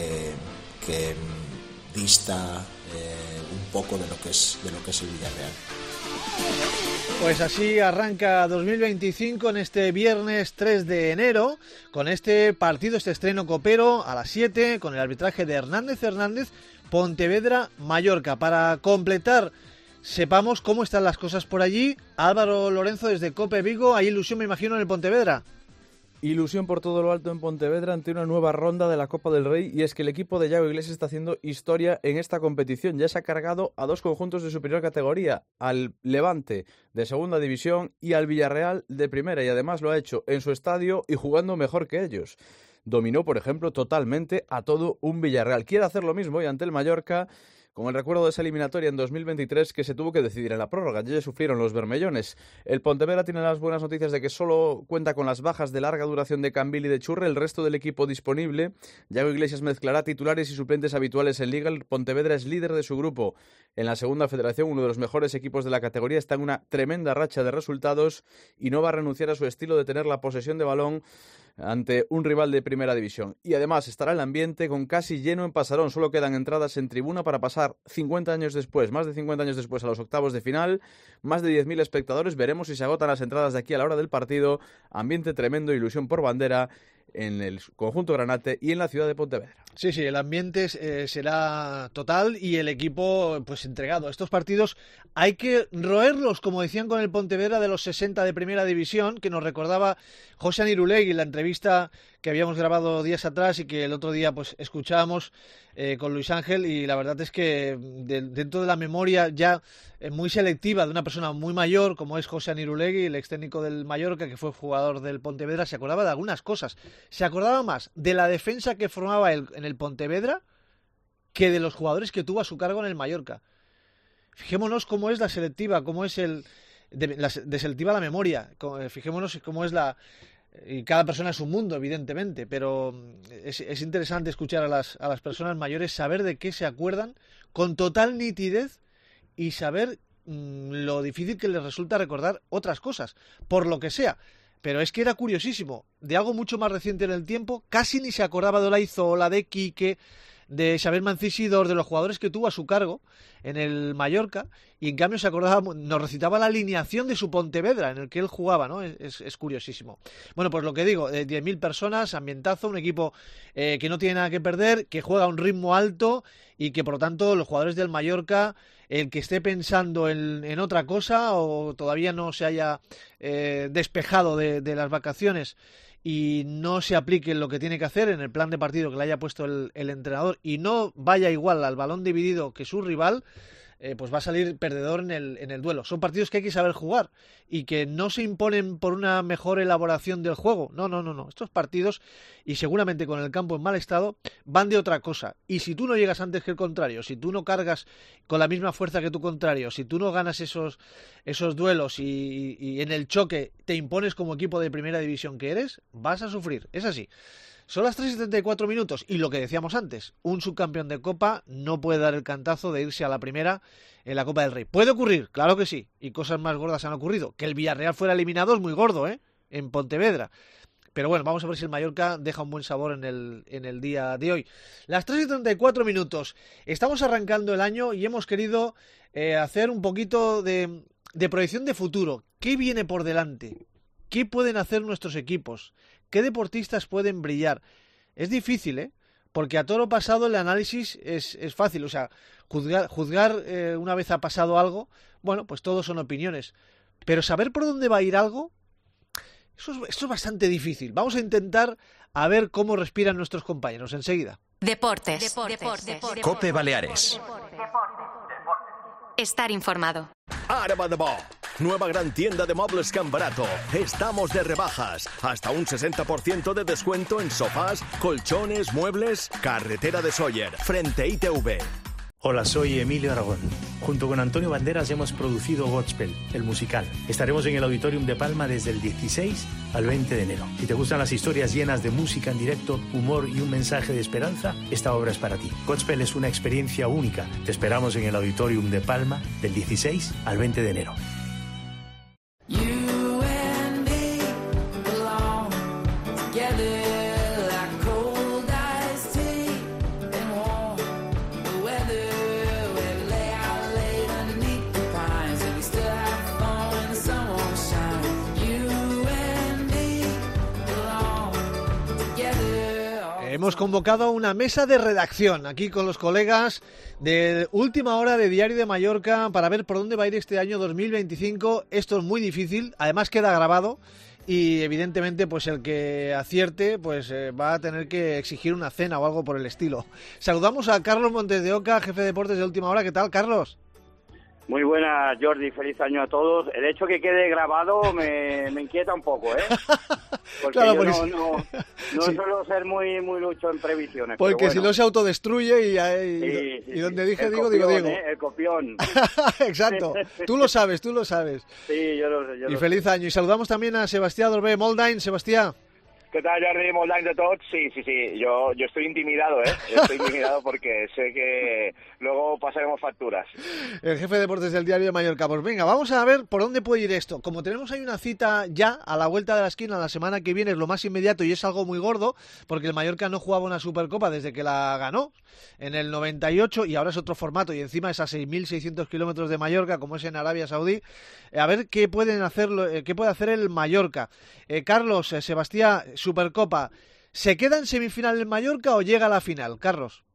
que dista un poco de lo que es el Villarreal. Pues así arranca 2025 en este viernes 3 de enero con este partido, este estreno copero a las 7 con el arbitraje de Hernández Pontevedra-Mallorca. Para completar, sepamos cómo están las cosas por allí. Álvaro Lorenzo desde COPE Vigo, hay ilusión me imagino en el Pontevedra. Ilusión por todo lo alto en Pontevedra ante una nueva ronda de la Copa del Rey, y es que el equipo de Yago Iglesias está haciendo historia en esta competición. Ya se ha cargado a dos conjuntos de superior categoría, al Levante de segunda división y al Villarreal de primera, y además lo ha hecho en su estadio y jugando mejor que ellos. Dominó, por ejemplo, totalmente a todo un Villarreal. Quiere hacer lo mismo hoy ante el Mallorca, con el recuerdo de esa eliminatoria en 2023 que se tuvo que decidir en la prórroga. Ya sufrieron los bermellones. El Pontevedra tiene las buenas noticias de que solo cuenta con las bajas de larga duración de Cambil y de Churre, el resto del equipo disponible. Yago Iglesias mezclará titulares y suplentes habituales en Liga. El Pontevedra es líder de su grupo en la segunda federación, uno de los mejores equipos de la categoría. Está en una tremenda racha de resultados y no va a renunciar a su estilo de tener la posesión de balón ante un rival de primera división. Y además estará el ambiente con casi lleno en Pasarón. Solo quedan entradas en tribuna para pasar 50 años después, más de 50 años después, a los octavos de final. Más de 10.000 espectadores. Veremos si se agotan las entradas de aquí a la hora del partido. Ambiente tremendo, ilusión por bandera en el conjunto granate y en la ciudad de Pontevedra. Sí, el ambiente será total y el equipo pues entregado. Estos partidos hay que roerlos, como decían con el Pontevedra de los 60 de primera división, que nos recordaba José Irulegui en la entrevista que habíamos grabado días atrás y que el otro día pues escuchábamos con Luis Ángel, y la verdad es que dentro de la memoria ya muy selectiva de una persona muy mayor como es José Irulegui, el ex técnico del Mallorca, que fue jugador del Pontevedra, se acordaba de algunas cosas. Se acordaba más de la defensa que formaba él en el Pontevedra que de los jugadores que tuvo a su cargo en el Mallorca. Fijémonos cómo es la selectiva, cómo es de selectiva la memoria. Fijémonos cómo es y cada persona es un mundo, evidentemente, pero es interesante escuchar a las personas mayores, saber de qué se acuerdan con total nitidez y saber lo difícil que les resulta recordar otras cosas, por lo que sea. Pero es que era curiosísimo, de algo mucho más reciente en el tiempo, casi ni se acordaba de Olaizola, de Quique, de Xavier Mancisidor, de los jugadores que tuvo a su cargo en el Mallorca, y en cambio se acordaba, nos recitaba la alineación de su Pontevedra en el que él jugaba, ¿no? Es curiosísimo. Bueno, pues lo que digo, 10.000 personas, ambientazo, un equipo que no tiene nada que perder, que juega a un ritmo alto y que por lo tanto los jugadores del Mallorca, el que esté pensando en otra cosa o todavía no se haya despejado de las vacaciones y no se aplique lo que tiene que hacer en el plan de partido que le haya puesto el entrenador y no vaya igual al balón dividido que su rival, pues va a salir perdedor en el duelo. Son partidos que hay que saber jugar y que no se imponen por una mejor elaboración del juego. No. Estos partidos, y seguramente con el campo en mal estado, van de otra cosa. Y si tú no llegas antes que el contrario, si tú no cargas con la misma fuerza que tu contrario, si tú no ganas esos duelos y en el choque te impones como equipo de primera división que eres, vas a sufrir. Es así. Son las 3:74 minutos y lo que decíamos antes, un subcampeón de Copa no puede dar el cantazo de irse a la primera en la Copa del Rey. ¿Puede ocurrir? Claro que sí, y cosas más gordas han ocurrido. Que el Villarreal fuera eliminado es muy gordo, en Pontevedra. Pero bueno, vamos a ver si el Mallorca deja un buen sabor en el día de hoy. Las 3:34 minutos, estamos arrancando el año y hemos querido hacer un poquito de proyección de futuro. ¿Qué viene por delante? ¿Qué pueden hacer nuestros equipos? ¿Qué deportistas pueden brillar? Es difícil, porque a toro pasado el análisis es fácil. O sea, juzgar una vez ha pasado algo, bueno, pues todos son opiniones. Pero saber por dónde va a ir algo, Esto es bastante difícil. Vamos a intentar a ver cómo respiran nuestros compañeros enseguida. Deportes. Cope Baleares. Estar informado. Arma de Bo, nueva gran tienda de muebles Can Barato. Estamos de rebajas, hasta un 60% de descuento en sofás, colchones, muebles. Carretera de Sóller, frente ITV. Hola, soy Emilio Aragón. Junto con Antonio Banderas hemos producido Godspell, el musical. Estaremos en el Auditorium de Palma desde el 16 al 20 de enero. Si te gustan las historias llenas de música en directo, humor y un mensaje de esperanza, esta obra es para ti. Godspell es una experiencia única. Te esperamos en el Auditorium de Palma del 16 al 20 de enero. Hemos convocado una mesa de redacción aquí con los colegas de Última Hora de Diario de Mallorca para ver por dónde va a ir este año 2025. Esto es muy difícil, además queda grabado y evidentemente pues el que acierte pues va a tener que exigir una cena o algo por el estilo. Saludamos a Carlos Montes de Oca, jefe de deportes de Última Hora. ¿Qué tal, Carlos? Muy buenas, Jordi, feliz año a todos. El hecho que quede grabado me inquieta un poco, ¿eh? Porque claro, yo porque no sí. suelo ser muy lucho en previsiones. Porque pero bueno. si no se autodestruye y Sí, donde dije el digo, copión, digo. El copión. Exacto, tú lo sabes. Sí, yo lo sé. Y feliz año. Y saludamos también a Sebastián Dorbé Moldain. Sebastián. ¿Qué tal, Jordi? Molt d'any de tots. Sí. Yo estoy intimidado, ¿eh? Estoy intimidado porque sé que luego pasaremos facturas. El jefe de deportes del Diario de Mallorca. Pues venga, vamos a ver por dónde puede ir esto. Como tenemos ahí una cita ya a la vuelta de la esquina la semana que viene, es lo más inmediato y es algo muy gordo, porque el Mallorca no jugaba una Supercopa desde que la ganó en el 98 y ahora es otro formato y encima es a 6.600 kilómetros de Mallorca, como es en Arabia Saudí. A ver qué puede hacer el Mallorca. Carlos, Sebastián, Supercopa, ¿se queda en semifinal en Mallorca o llega a la final, Carlos?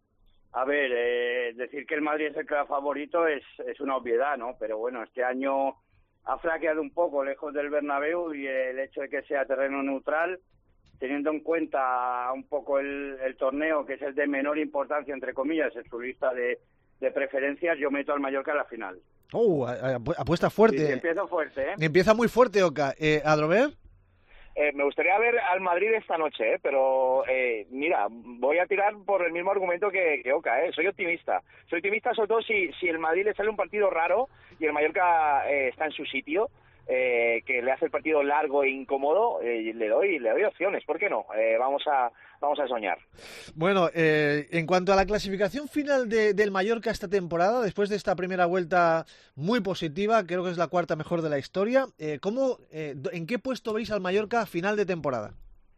A ver, decir que el Madrid es el claro favorito es una obviedad, ¿no? Pero bueno, este año ha flaqueado un poco lejos del Bernabéu y el hecho de que sea terreno neutral, teniendo en cuenta un poco el torneo, que es el de menor importancia, entre comillas, en su lista de preferencias, yo meto al Mallorca en la final. Apuesta fuerte. Sí, empieza fuerte, ¿eh? Empieza muy fuerte, Oca. ¿Adrover? Me gustaría ver al Madrid esta noche, pero mira, voy a tirar por el mismo argumento que Oca, soy optimista. Soy optimista sobre todo si el Madrid le sale un partido raro y el Mallorca está en su sitio, que le hace el partido largo e incómodo, le doy opciones, ¿por qué no? Vamos a soñar. Bueno, en cuanto a la clasificación final del Mallorca esta temporada, después de esta primera vuelta muy positiva, creo que es la cuarta mejor de la historia, ¿en qué puesto veis al Mallorca a final de temporada?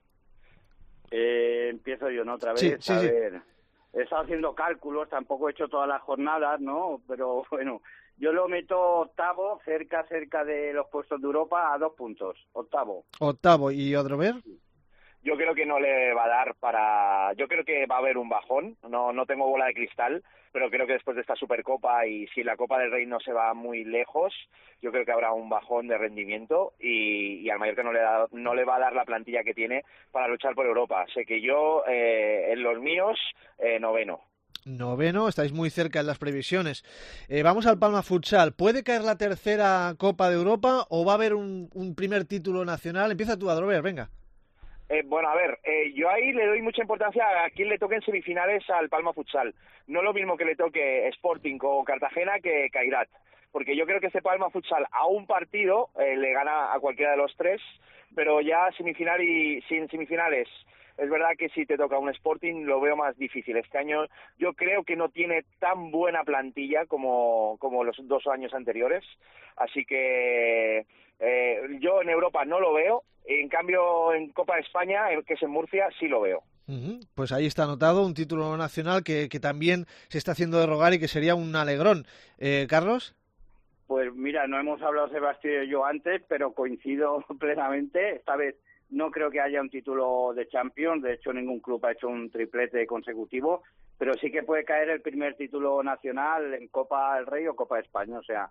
Empiezo yo, ¿no? Otra vez. Sí. Ver. He estado haciendo cálculos, tampoco he hecho todas las jornadas, ¿no? Pero bueno, yo lo meto octavo, cerca de los puestos de Europa, a 2 puntos. Octavo. ¿Y Adrover? Yo creo que no le va a dar yo creo que va a haber un bajón, no tengo bola de cristal, pero creo que después de esta Supercopa y si la Copa del Rey no se va muy lejos, yo creo que habrá un bajón de rendimiento y al Mallorca no le va a dar la plantilla que tiene para luchar por Europa. Sé que yo, en los míos, Noveno, estáis muy cerca en las previsiones. Vamos al Palma Futsal. ¿Puede caer la tercera Copa de Europa o va a haber un primer título nacional? Empieza tú, Adrover, venga. Bueno, a ver, yo ahí le doy mucha importancia a quien le toque en semifinales al Palma Futsal. No lo mismo que le toque Sporting o Cartagena que Cairat, porque yo creo que este Palma Futsal a un partido le gana a cualquiera de los tres, pero ya semifinal y sin semifinales. Es verdad que si te toca un Sporting lo veo más difícil. Este año yo creo que no tiene tan buena plantilla como los 2 años anteriores, así que yo en Europa no lo veo. En cambio, en Copa de España, que es en Murcia, sí lo veo. Pues ahí está anotado un título nacional que también se está haciendo de rogar y que sería un alegrón. ¿Carlos? Pues mira, no hemos hablado Sebastián y yo antes, pero coincido plenamente. Esta vez no creo que haya un título de Champions, de hecho ningún club ha hecho un triplete consecutivo, pero sí que puede caer el primer título nacional en Copa del Rey o Copa de España, o sea,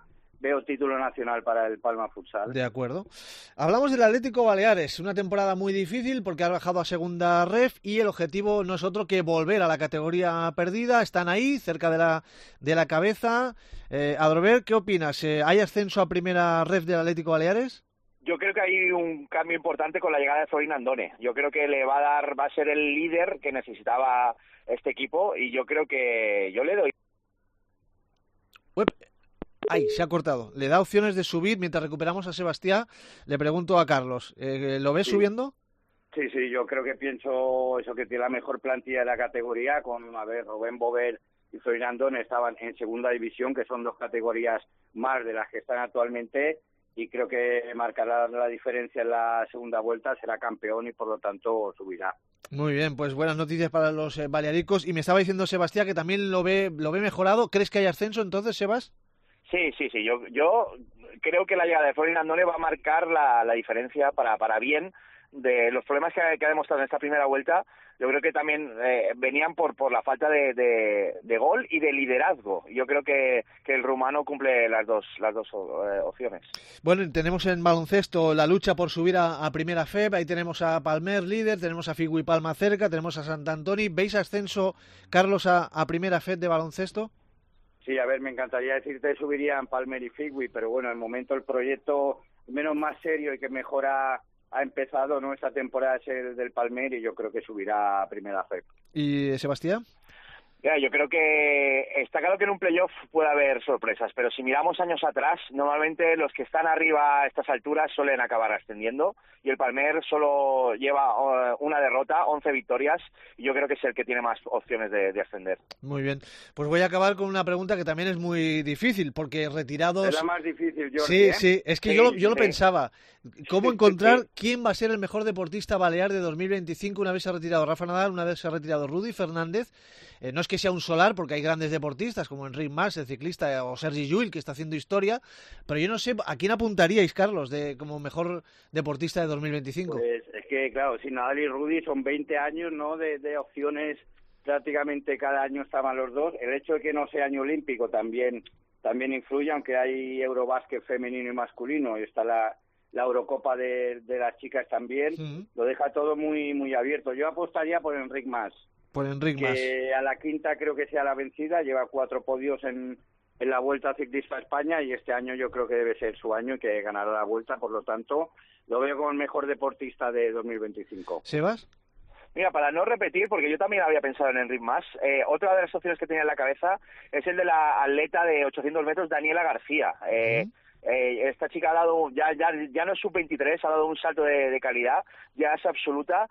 veo título nacional para el Palma Futsal. De acuerdo. Hablamos del Atlético Baleares, una temporada muy difícil porque ha bajado a segunda ref y el objetivo no es otro que volver a la categoría perdida. Están ahí, cerca de la cabeza. Adrover, ¿qué opinas? ¿Hay ascenso a primera ref del Atlético Baleares? Yo creo que hay un cambio importante con la llegada de Florin Andone. Yo creo que va a ser el líder que necesitaba este equipo y yo creo que yo le doy. Ay, se ha cortado. Le da opciones de subir mientras recuperamos a Sebastián. Le pregunto a Carlos, ¿lo ves subiendo? Sí, yo creo que pienso eso, que tiene la mejor plantilla de la categoría con, Rubén Bover y Florin Andone estaban en segunda división, que son 2 categorías más de las que están actualmente, y creo que marcará la diferencia en la segunda vuelta, será campeón y por lo tanto subirá. Muy bien, pues buenas noticias para los balearicos. Y me estaba diciendo Sebastián que también lo ve mejorado. ¿Crees que hay ascenso entonces, Sebas? Sí. Yo creo que la llegada de Florin Andone va a marcar la diferencia para bien de los problemas que ha demostrado en esta primera vuelta. Yo creo que también venían por la falta de gol y de liderazgo. Yo creo que el rumano cumple las dos opciones. Bueno, tenemos en baloncesto la lucha por subir a primera FEB. Ahí tenemos a Palmer líder, tenemos a Figui Palma cerca, tenemos a Sant Antoni. ¿Veis ascenso, Carlos, a primera FEB de baloncesto? Sí, a ver, me encantaría decirte que subirían Palmer y Figui, pero bueno, en el momento el proyecto menos más serio y que mejor ha empezado, ¿no? Esta temporada es el del Palmer y yo creo que subirá a primera FEB. ¿Y Sebastián? Ya, yo creo que está claro que en un playoff puede haber sorpresas, pero si miramos años atrás, normalmente los que están arriba a estas alturas suelen acabar ascendiendo y el Palmer solo lleva una derrota, 11 victorias, y yo creo que es el que tiene más opciones de ascender. Muy bien, pues voy a acabar con una pregunta que también es muy difícil, porque retirados... Es la más difícil, Jordi. Sí, es que yo lo pensaba. ¿Cómo encontrar quién va a ser el mejor deportista balear de 2025? Una vez se ha retirado Rafa Nadal, una vez se ha retirado Rudy Fernández. No es que sea un solar, porque hay grandes deportistas como Enric Mas, el ciclista, o Sergi Llull, que está haciendo historia, pero yo no sé, ¿a quién apuntaríais, Carlos, como mejor deportista de 2025? Pues es que, claro, si Nadal y Rudy son 20 años, ¿no?, de opciones, prácticamente cada año estaban los dos. El hecho de que no sea año olímpico también influye, aunque hay Eurobásquet femenino y masculino, y está la Eurocopa de las chicas también, lo deja todo muy, muy abierto. Yo apostaría por Enric Mas. Por Enric Mas. Que a la quinta creo que sea la vencida, lleva 4 podios en la Vuelta Ciclista a España y este año yo creo que debe ser su año y que ganará la Vuelta, por lo tanto lo veo como el mejor deportista de 2025. ¿Sebas? Mira, para no repetir, porque yo también había pensado en Enric Mas, otra de las opciones que tenía en la cabeza es el de la atleta de 800 metros, Daniela García. Esta chica ha dado, ya no es sub-23, ha dado un salto de calidad, ya es absoluta,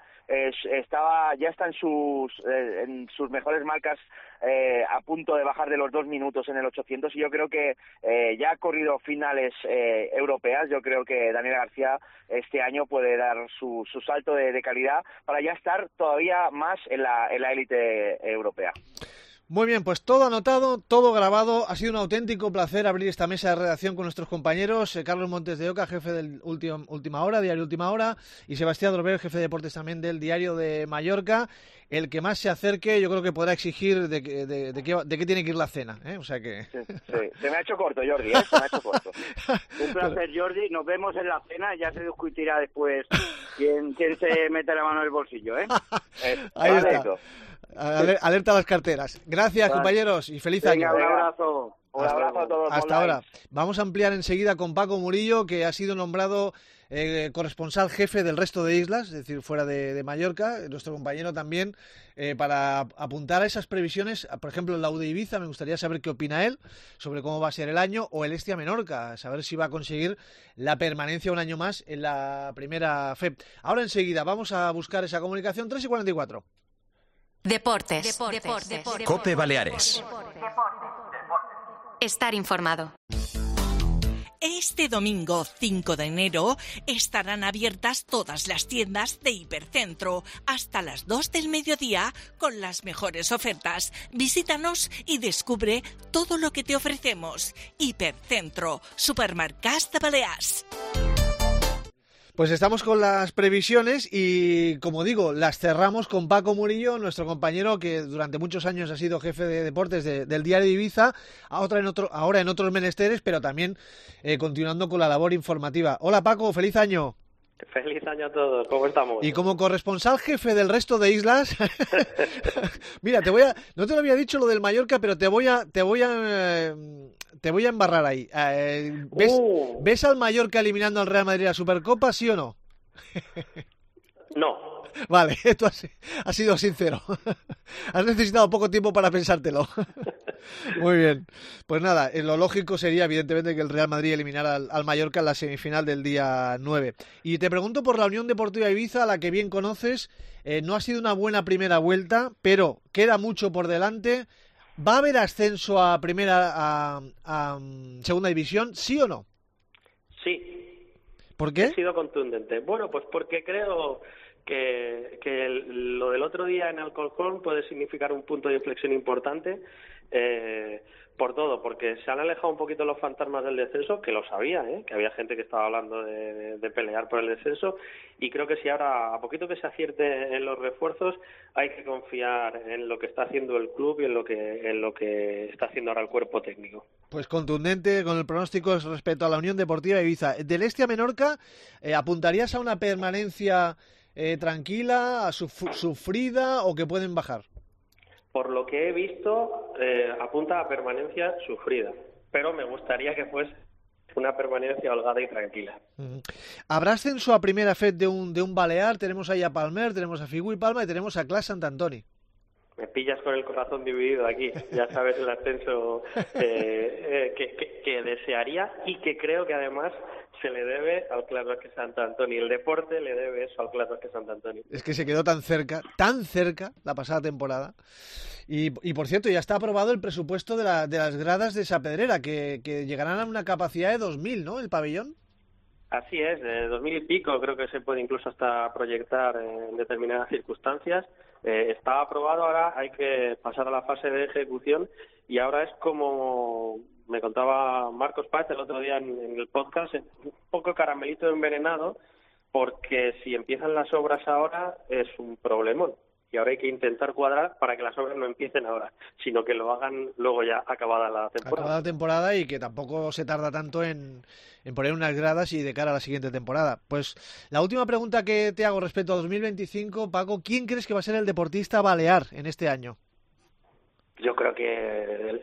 ya está en sus mejores marcas, a punto de bajar de los 2 minutos en el 800, y yo creo que ya ha corrido finales europeas. Yo creo que Daniela García este año puede dar su salto de calidad para ya estar todavía más en la élite europea. Muy bien, pues todo anotado, todo grabado. Ha sido un auténtico placer abrir esta mesa de redacción con nuestros compañeros. Carlos Montes de Oca, jefe del Última Hora, Diario Última Hora, y Sebastián Adrover, jefe de deportes también del Diario de Mallorca. El que más se acerque, yo creo que podrá exigir de qué tiene que ir la cena, ¿eh? O sea que... Sí. Se me ha hecho corto, Jordi, se me ha hecho corto. Un placer, Jordi. Nos vemos en la cena. Ya se discutirá después quién se mete la mano en el bolsillo, ¿eh? Ahí está. Alerta a las carteras. Gracias, compañeros, y feliz año. Un abrazo. Un abrazo a todos. Hasta ahora. Vamos a ampliar enseguida con Paco Murillo, que ha sido nombrado corresponsal jefe del resto de islas, es decir, fuera de Mallorca, nuestro compañero también, para apuntar a esas previsiones. Por ejemplo, en la UD Ibiza, me gustaría saber qué opina él sobre cómo va a ser el año, o el Estia Menorca, saber si va a conseguir la permanencia un año más en la primera FEB. Ahora enseguida vamos a buscar esa comunicación. 3:44. Deportes. COPE Baleares. Estar informado. Este domingo 5 de enero estarán abiertas todas las tiendas de Hipercentro hasta las 2 del mediodía con las mejores ofertas. Visítanos y descubre todo lo que te ofrecemos. Hipercentro, Supermercats de Balears. Pues estamos con las previsiones y, como digo, las cerramos con Paco Murillo, nuestro compañero que durante muchos años ha sido jefe de deportes del Diario de Ibiza, ahora en otros menesteres, pero también continuando con la labor informativa. Hola Paco, feliz año. Feliz año a todos, ¿cómo estamos? Y como corresponsal jefe del resto de islas, mira, no te lo había dicho lo del Mallorca, pero te voy a embarrar ahí. ¿Ves al Mallorca eliminando al Real Madrid a la Supercopa, sí o no? No. Vale, tú has sido sincero. Has necesitado poco tiempo para pensártelo. Muy bien. Pues nada, lo lógico sería evidentemente que el Real Madrid eliminara al Mallorca en la semifinal del día 9. Y te pregunto por la Unión Deportiva Ibiza, a la que bien conoces. No ha sido una buena primera vuelta, pero queda mucho por delante. ¿Va a haber ascenso a segunda división, sí o no? Sí. ¿Por qué? He sido contundente. Bueno, pues porque creo que lo del otro día en Alcorcón puede significar un punto de inflexión importante, por todo, porque se han alejado un poquito los fantasmas del descenso, que lo sabía, que había gente que estaba hablando de pelear por el descenso, y creo que si ahora, a poquito que se acierte en los refuerzos, hay que confiar en lo que está haciendo el club y en lo que está haciendo ahora el cuerpo técnico. Pues contundente con el pronóstico respecto a la Unión Deportiva Ibiza. Del Este a Menorca, ¿apuntarías a una permanencia tranquila, sufrida o que pueden bajar? Por lo que he visto, apunta a permanencia sufrida, pero me gustaría que fuese una permanencia holgada y tranquila. ¿Habrá ascenso a primera FED de un Balear? Tenemos ahí a Palmer, tenemos a Figui Palma y tenemos a Clas Sant Antoni. Me pillas con el corazón dividido aquí. Ya sabes el ascenso que desearía y que creo que además se le debe al Clas Basket Sant Antoni. El deporte le debe eso al Clas Basket Sant Antoni. Es que se quedó tan cerca la pasada temporada. Y por cierto, ya está aprobado el presupuesto de las gradas de Sapedrera, que llegarán a una capacidad de 2.000, ¿no? El pabellón. Así es, de 2.000 y pico, creo que se puede incluso hasta proyectar en determinadas circunstancias. Está aprobado, ahora hay que pasar a la fase de ejecución y ahora es como me contaba Marcos Páez el otro día en el podcast, un poco caramelito envenenado, porque si empiezan las obras ahora es un problemón. Y ahora hay que intentar cuadrar para que las obras no empiecen ahora, sino que lo hagan luego ya acabada la temporada. Acabada la temporada y que tampoco se tarda tanto en poner unas gradas y de cara a la siguiente temporada. Pues la última pregunta que te hago respecto a 2025, Paco, ¿quién crees que va a ser el deportista balear en este año? Yo creo que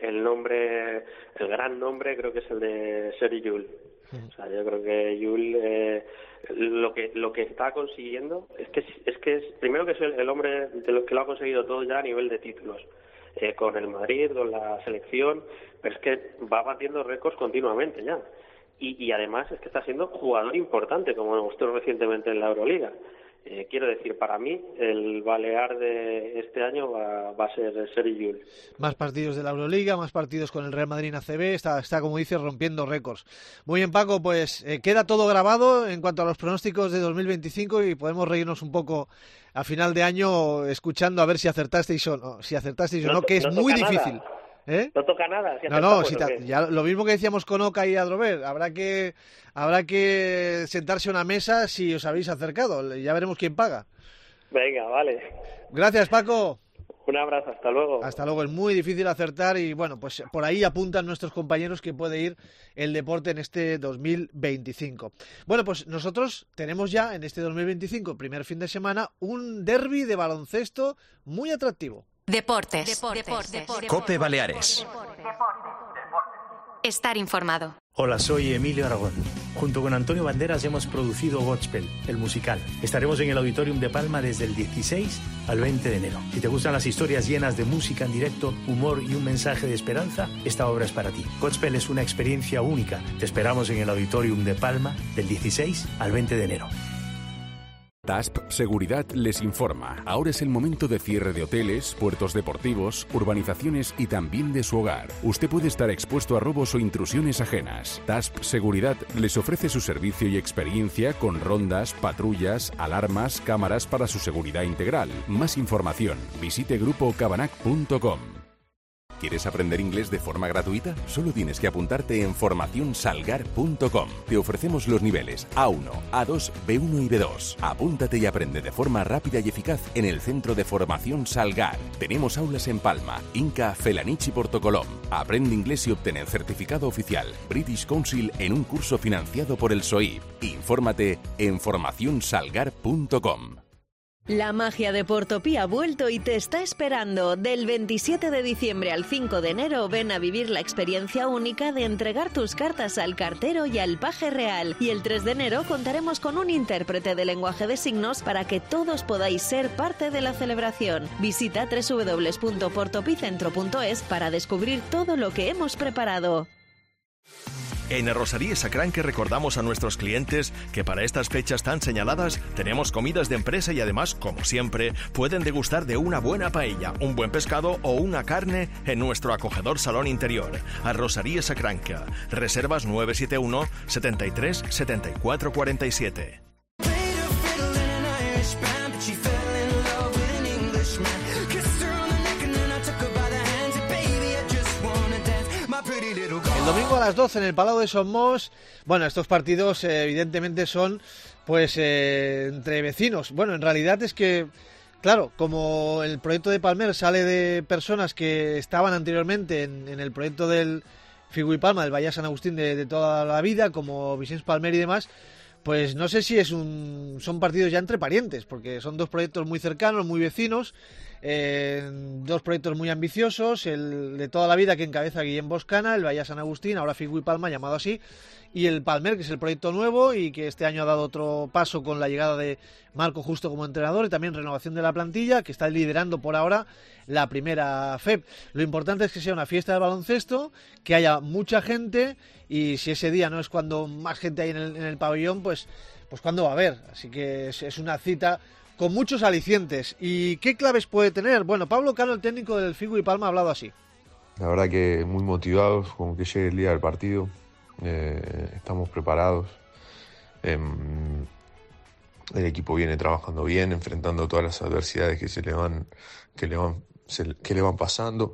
el gran nombre creo que es el de Sergi Llull. O sea, yo creo que Llull lo que está consiguiendo es primero que es el hombre de lo que lo ha conseguido todo ya a nivel de títulos, con el Madrid, con la selección, pero es que va batiendo récords continuamente ya. Y además es que está siendo jugador importante, como demostró recientemente en la Euroliga. Quiero decir, para mí, el balear de este año va a ser Sergi Llull. Más partidos de la Euroliga, más partidos con el Real Madrid en ACB, está como dices, rompiendo récords. Muy bien, Paco, pues queda todo grabado en cuanto a los pronósticos de 2025 y podemos reírnos un poco a final de año escuchando a ver si acertasteis o no, que es muy difícil. No toca nada. Ya lo mismo que decíamos con Oca y Adrover, habrá que sentarse a una mesa si os habéis acercado, ya veremos quién paga. Venga, vale. Gracias, Paco. Un abrazo, hasta luego. Hasta luego, es muy difícil acertar y bueno, pues por ahí apuntan nuestros compañeros que puede ir el deporte en este 2025. Bueno, pues nosotros tenemos ya en este 2025, primer fin de semana, un derbi de baloncesto muy atractivo. Deportes. COPE Baleares. Estar informado. Hola, soy Emilio Aragón. Junto con Antonio Banderas hemos producido Godspell, el musical. Estaremos en el Auditorium de Palma desde el 16 al 20 de enero. Si te gustan las historias llenas de música en directo, humor y un mensaje de esperanza, esta obra es para ti. Godspell es una experiencia única. Te esperamos en el Auditorium de Palma del 16 al 20 de enero. TASP Seguridad les informa. Ahora es el momento de cierre de hoteles, puertos deportivos, urbanizaciones y también de su hogar. Usted puede estar expuesto a robos o intrusiones ajenas. TASP Seguridad les ofrece su servicio y experiencia con rondas, patrullas, alarmas, cámaras para su seguridad integral. Más información, visite grupocabanac.com. ¿Quieres aprender inglés de forma gratuita? Solo tienes que apuntarte en formacionsalgar.com. Te ofrecemos los niveles A1, A2, B1 y B2. Apúntate y aprende de forma rápida y eficaz en el Centro de Formación Salgar. Tenemos aulas en Palma, Inca, Felanich y Portocolom. Aprende inglés y obtén el certificado oficial British Council en un curso financiado por el SOIP. Infórmate en formacionsalgar.com. La magia de Portopí ha vuelto y te está esperando. Del 27 de diciembre al 5 de enero ven a vivir la experiencia única de entregar tus cartas al cartero y al paje real. Y el 3 de enero contaremos con un intérprete de lenguaje de signos para que todos podáis ser parte de la celebración. Visita www.portopicentro.es para descubrir todo lo que hemos preparado. En Arrosería Sacranque recordamos a nuestros clientes que para estas fechas tan señaladas tenemos comidas de empresa y además, como siempre, pueden degustar de una buena paella, un buen pescado o una carne en nuestro acogedor salón interior. Arrosería Sacranque. Reservas 971 73 74 47. El domingo a las 12 en el Palau de Somos. Bueno, estos partidos evidentemente son pues entre vecinos. Bueno, en realidad es que, claro, como el proyecto de Palmer sale de personas que estaban anteriormente en el proyecto del Figu y Palma, del Valle San Agustín de toda la vida, como Vicens Palmer y demás, pues no sé si son partidos ya entre parientes, porque son dos proyectos muy cercanos, muy vecinos, dos proyectos muy ambiciosos, el de toda la vida que encabeza Guillem Boscana, el Valle San Agustín, ahora Figu y Palma, llamado así, y el Palmer, que es el proyecto nuevo y que este año ha dado otro paso con la llegada de Marco Justo como entrenador y también renovación de la plantilla, que está liderando por ahora la primera FEP. Lo importante es que sea una fiesta de baloncesto, que haya mucha gente, y si ese día no es cuando más gente hay en el pabellón, pues cuándo va a haber. Así que es una cita con muchos alicientes. ¿Y qué claves puede tener? Bueno, Pablo Cano, el técnico del Figu y Palma, ha hablado así. La verdad que muy motivados con que llegue el día del partido. Estamos preparados. El equipo viene trabajando bien, enfrentando todas las adversidades que le van pasando.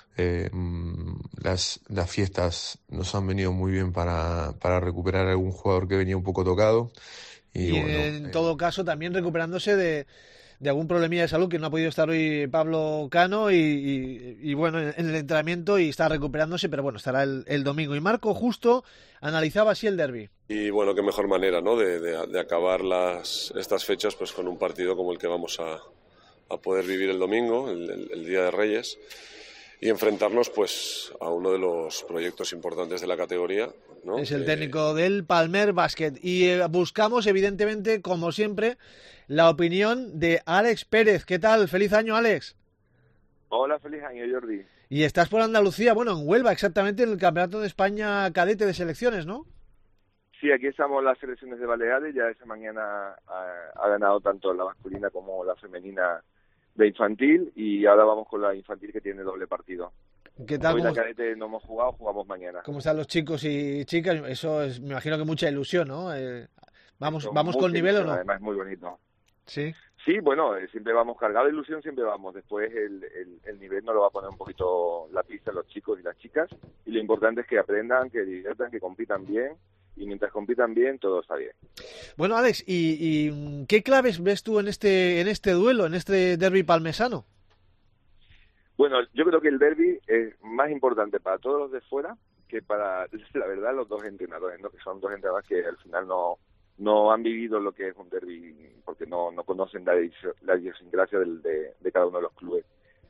Las fiestas nos han venido muy bien para recuperar a algún jugador que venía un poco tocado. Y bueno, en todo caso también recuperándose de algún problemilla de salud, que no ha podido estar hoy Pablo Cano y bueno, en el entrenamiento, y está recuperándose, pero bueno, estará el domingo. Y Marco Justo analizaba así el derbi. Y bueno, qué mejor manera, ¿no?, de acabar estas fechas pues con un partido como el que vamos a poder vivir el domingo, el Día de Reyes, y enfrentarnos pues a uno de los proyectos importantes de la categoría, ¿no? Es el técnico del Palmer Basket. Y buscamos, evidentemente, como siempre, la opinión de Alex Pérez. ¿Qué tal? Feliz año, Alex. Hola, feliz año, Jordi. Y estás por Andalucía, bueno, en Huelva, exactamente, en el Campeonato de España cadete de selecciones, ¿no? Sí, aquí estamos las selecciones de Baleares. Ya esa mañana ha ganado tanto la masculina como la femenina de infantil, y ahora vamos con la infantil, que tiene doble partido. ¿Qué tal? Hoy la cadete no hemos jugado, jugamos mañana. ¿Cómo están los chicos y chicas? Eso es, me imagino que mucha ilusión, ¿no? ¿Vamos con nivel o no? Además es muy bonito. Sí. Sí, bueno, siempre vamos cargados de ilusión, siempre vamos. Después el nivel nos lo va a poner un poquito la pista los chicos y las chicas, y lo importante es que aprendan, que diviertan, que compitan bien, y mientras compitan bien, todo está bien. Bueno, Alex, ¿y qué claves ves tú en este duelo, en este derbi palmesano? Bueno, yo creo que el derbi es más importante para todos los de fuera que para, la verdad, los dos entrenadores, ¿no? Que son dos entrenadores que al final no han vivido lo que es un derbi, porque no conocen la idiosincrasia de cada uno de los clubes.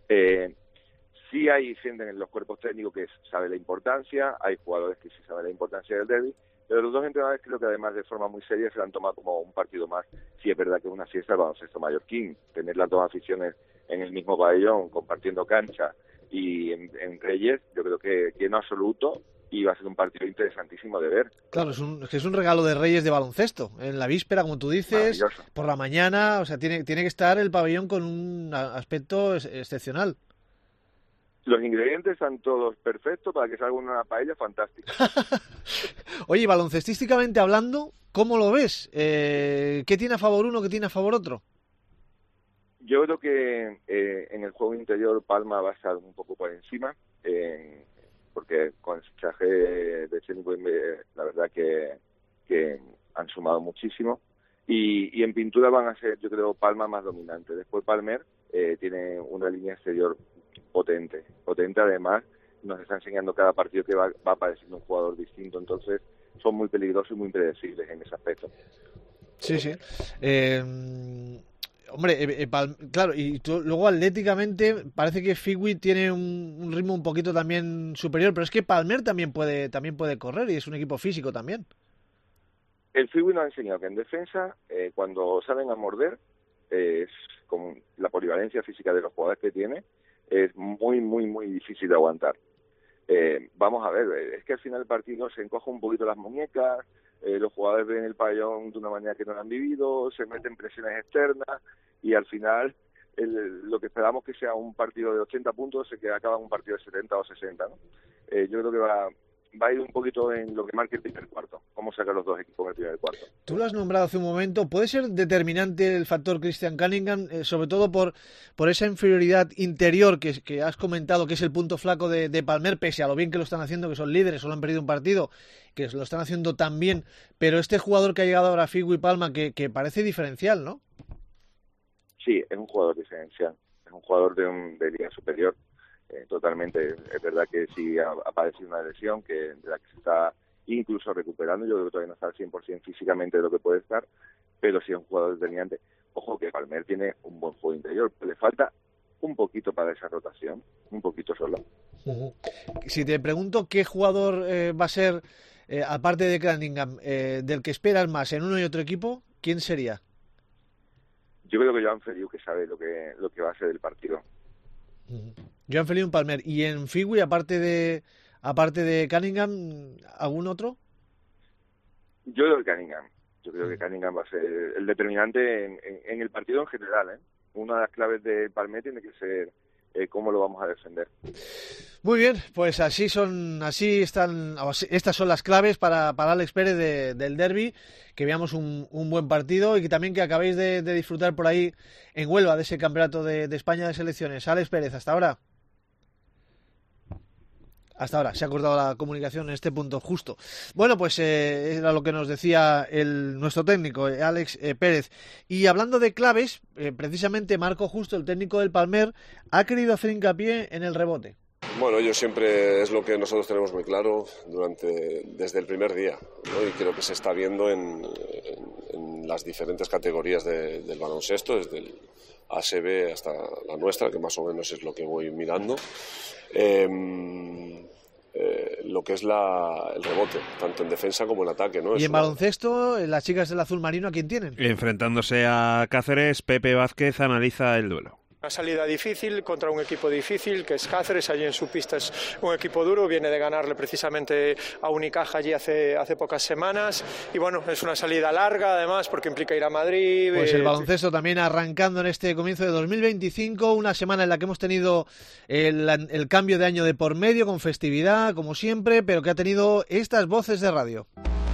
Sí hay gente en los cuerpos técnicos que sabe la importancia, hay jugadores que sí saben la importancia del derbi, pero los dos entrenadores creo que además de forma muy seria se lo han tomado como un partido más. Sí es verdad que es una fiesta el baloncesto mallorquín, tener las dos aficiones en el mismo pabellón, compartiendo cancha y en Reyes, yo creo que en absoluto iba a ser un partido interesantísimo de ver. Claro, es un regalo de Reyes de baloncesto, en la víspera, como tú dices, por la mañana, o sea, tiene que estar el pabellón con un aspecto excepcional. Los ingredientes están todos perfectos para que salga una paella fantástica. Oye, baloncestísticamente hablando, ¿cómo lo ves? ¿Qué tiene a favor uno, qué tiene a favor otro? Yo creo que en el juego interior Palma va a estar un poco por encima. porque con el fichaje de Cheni, pues, la verdad que han sumado muchísimo. Y en pintura van a ser, yo creo, Palma más dominante. Después Palmer tiene una línea exterior potente. Además, nos está enseñando cada partido que va apareciendo un jugador distinto. Entonces, son muy peligrosos y muy impredecibles en ese aspecto. Sí. Hombre, claro, y luego atléticamente parece que Figui tiene un ritmo un poquito también superior, pero es que Palmer también puede correr y es un equipo físico también. El Figui nos ha enseñado que en defensa, cuando salen a morder, con la polivalencia física de los jugadores que tiene, es muy, muy, muy difícil de aguantar. Vamos a ver, es que al final del partido se encoja un poquito las muñecas, los jugadores ven el pabellón de una manera que no lo han vivido, se meten presiones externas y al final lo que esperamos que sea un partido de 80 puntos se acaba en un partido de 70 o 60, ¿no? Yo creo que va a ir un poquito en lo que marque el primer cuarto, cómo sacan los dos equipos en el primer cuarto. Tú lo has nombrado hace un momento, ¿puede ser determinante el factor Christian Cunningham, sobre todo por esa inferioridad interior que has comentado, que es el punto flaco de Palmer, pese a lo bien que lo están haciendo, que son líderes, solo han perdido un partido, que lo están haciendo tan bien, pero este jugador que ha llegado ahora, Figui Palma, que parece diferencial, ¿no? Sí, es un jugador diferencial, es un jugador de liga superior. Totalmente, es verdad que sí ha padecido una lesión de la que se está incluso recuperando. Yo creo que todavía no está al 100% físicamente de lo que puede estar, pero sí es un jugador determinante. Ojo que Palmer tiene un buen juego interior, pero le falta un poquito para esa rotación, un poquito solo. Si te pregunto qué jugador va a ser, aparte de Cunningham, del que esperas más en uno y otro equipo, ¿quién sería? Yo creo que Joan Feliu, que sabe lo que va a ser el partido. Joan Feliu en Palmer. ¿Y en Figui, aparte de Cunningham, algún otro? Yo creo que Cunningham. Yo creo que Cunningham va a ser el determinante en el partido en general. Una de las claves de Palmer tiene que ser cómo lo vamos a defender. Muy bien, pues estas son las claves para Alex Pérez del derbi, que veamos un buen partido y que también que acabéis de disfrutar por ahí en Huelva de ese campeonato de España de selecciones. Alex Pérez, hasta ahora. Hasta ahora, se ha cortado la comunicación en este punto justo. Bueno, pues era lo que nos decía nuestro técnico, Alex Pérez. Y hablando de claves, precisamente Marco Justo, el técnico del Palmer, ha querido hacer hincapié en el rebote. Bueno, yo siempre es lo que nosotros tenemos muy claro desde el primer día, ¿no? Y creo que se está viendo en las diferentes categorías del baloncesto, desde el ASB hasta la nuestra, que más o menos es lo que voy mirando. Lo que es el rebote, tanto en defensa como en ataque, ¿no? Y en baloncesto, las chicas del azul marino, ¿a quién tienen? Enfrentándose a Cáceres, Pepe Vázquez analiza el duelo. Una salida difícil contra un equipo difícil que es Cáceres, allí en su pista es un equipo duro, viene de ganarle precisamente a Unicaja allí hace pocas semanas y bueno, es una salida larga además porque implica ir a Madrid. Pues el baloncesto también arrancando en este comienzo de 2025, una semana en la que hemos tenido el cambio de año de por medio con festividad como siempre, pero que ha tenido estas voces de radio.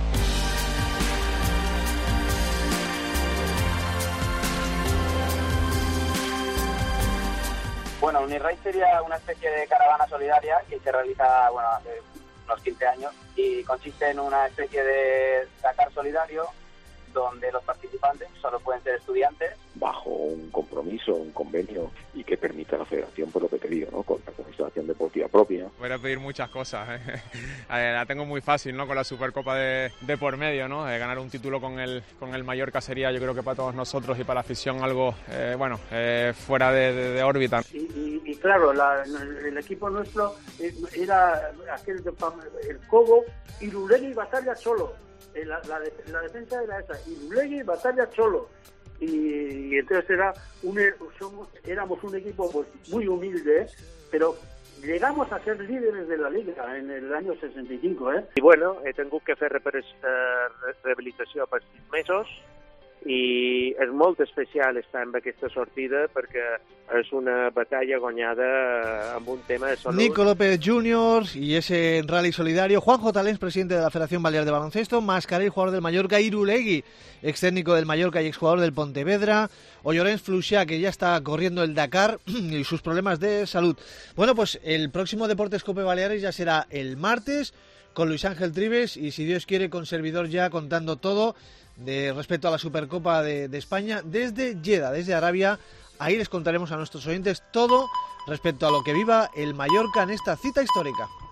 Bueno, Unirraid sería una especie de caravana solidaria que se realiza hace unos 15 años y consiste en una especie de Dakar solidario donde los participantes solo pueden ser estudiantes. Bajo un compromiso, un convenio y que permita a la federación, por lo que te digo, ¿no? Con la administración deportiva propia. Voy a pedir muchas cosas, La tengo muy fácil, ¿no? Con la Supercopa de por medio, ¿no? Ganar un título con el Mallorca sería, yo creo que para todos nosotros y para la afición algo, fuera de órbita. Y claro, el equipo nuestro era el Cobo, Irulegui y Batalla Cholo. La defensa era esa, Irulegui y Batalla Cholo. Y entonces éramos un equipo pues muy humilde, pero llegamos a ser líderes de la liga en el año 65. I bueno, he tingut que fer rehabilitació per 6 mesos i és molt especial estar en aquesta sortida perquè és una batalla guanyada amb un tema de salut. Nico López Jr. y ese rally solidario, Juanjo Talens, presidente de la Federación Balear de Baloncesto, Mascarell, jugador del Mallorca, Irulegui, ex técnico del Mallorca y exjugador del Pontevedra, o Llorenç Fluixà, que ya está corriendo el Dakar y sus problemas de salud. Bueno, pues el próximo Deportes Cope Baleares ya será el martes con Luis Ángel Trives y, si Dios quiere, con servidor ya contando todo de respecto a la Supercopa de España desde Jeddah, desde Arabia. Ahí les contaremos a nuestros oyentes todo respecto a lo que viva el Mallorca en esta cita histórica.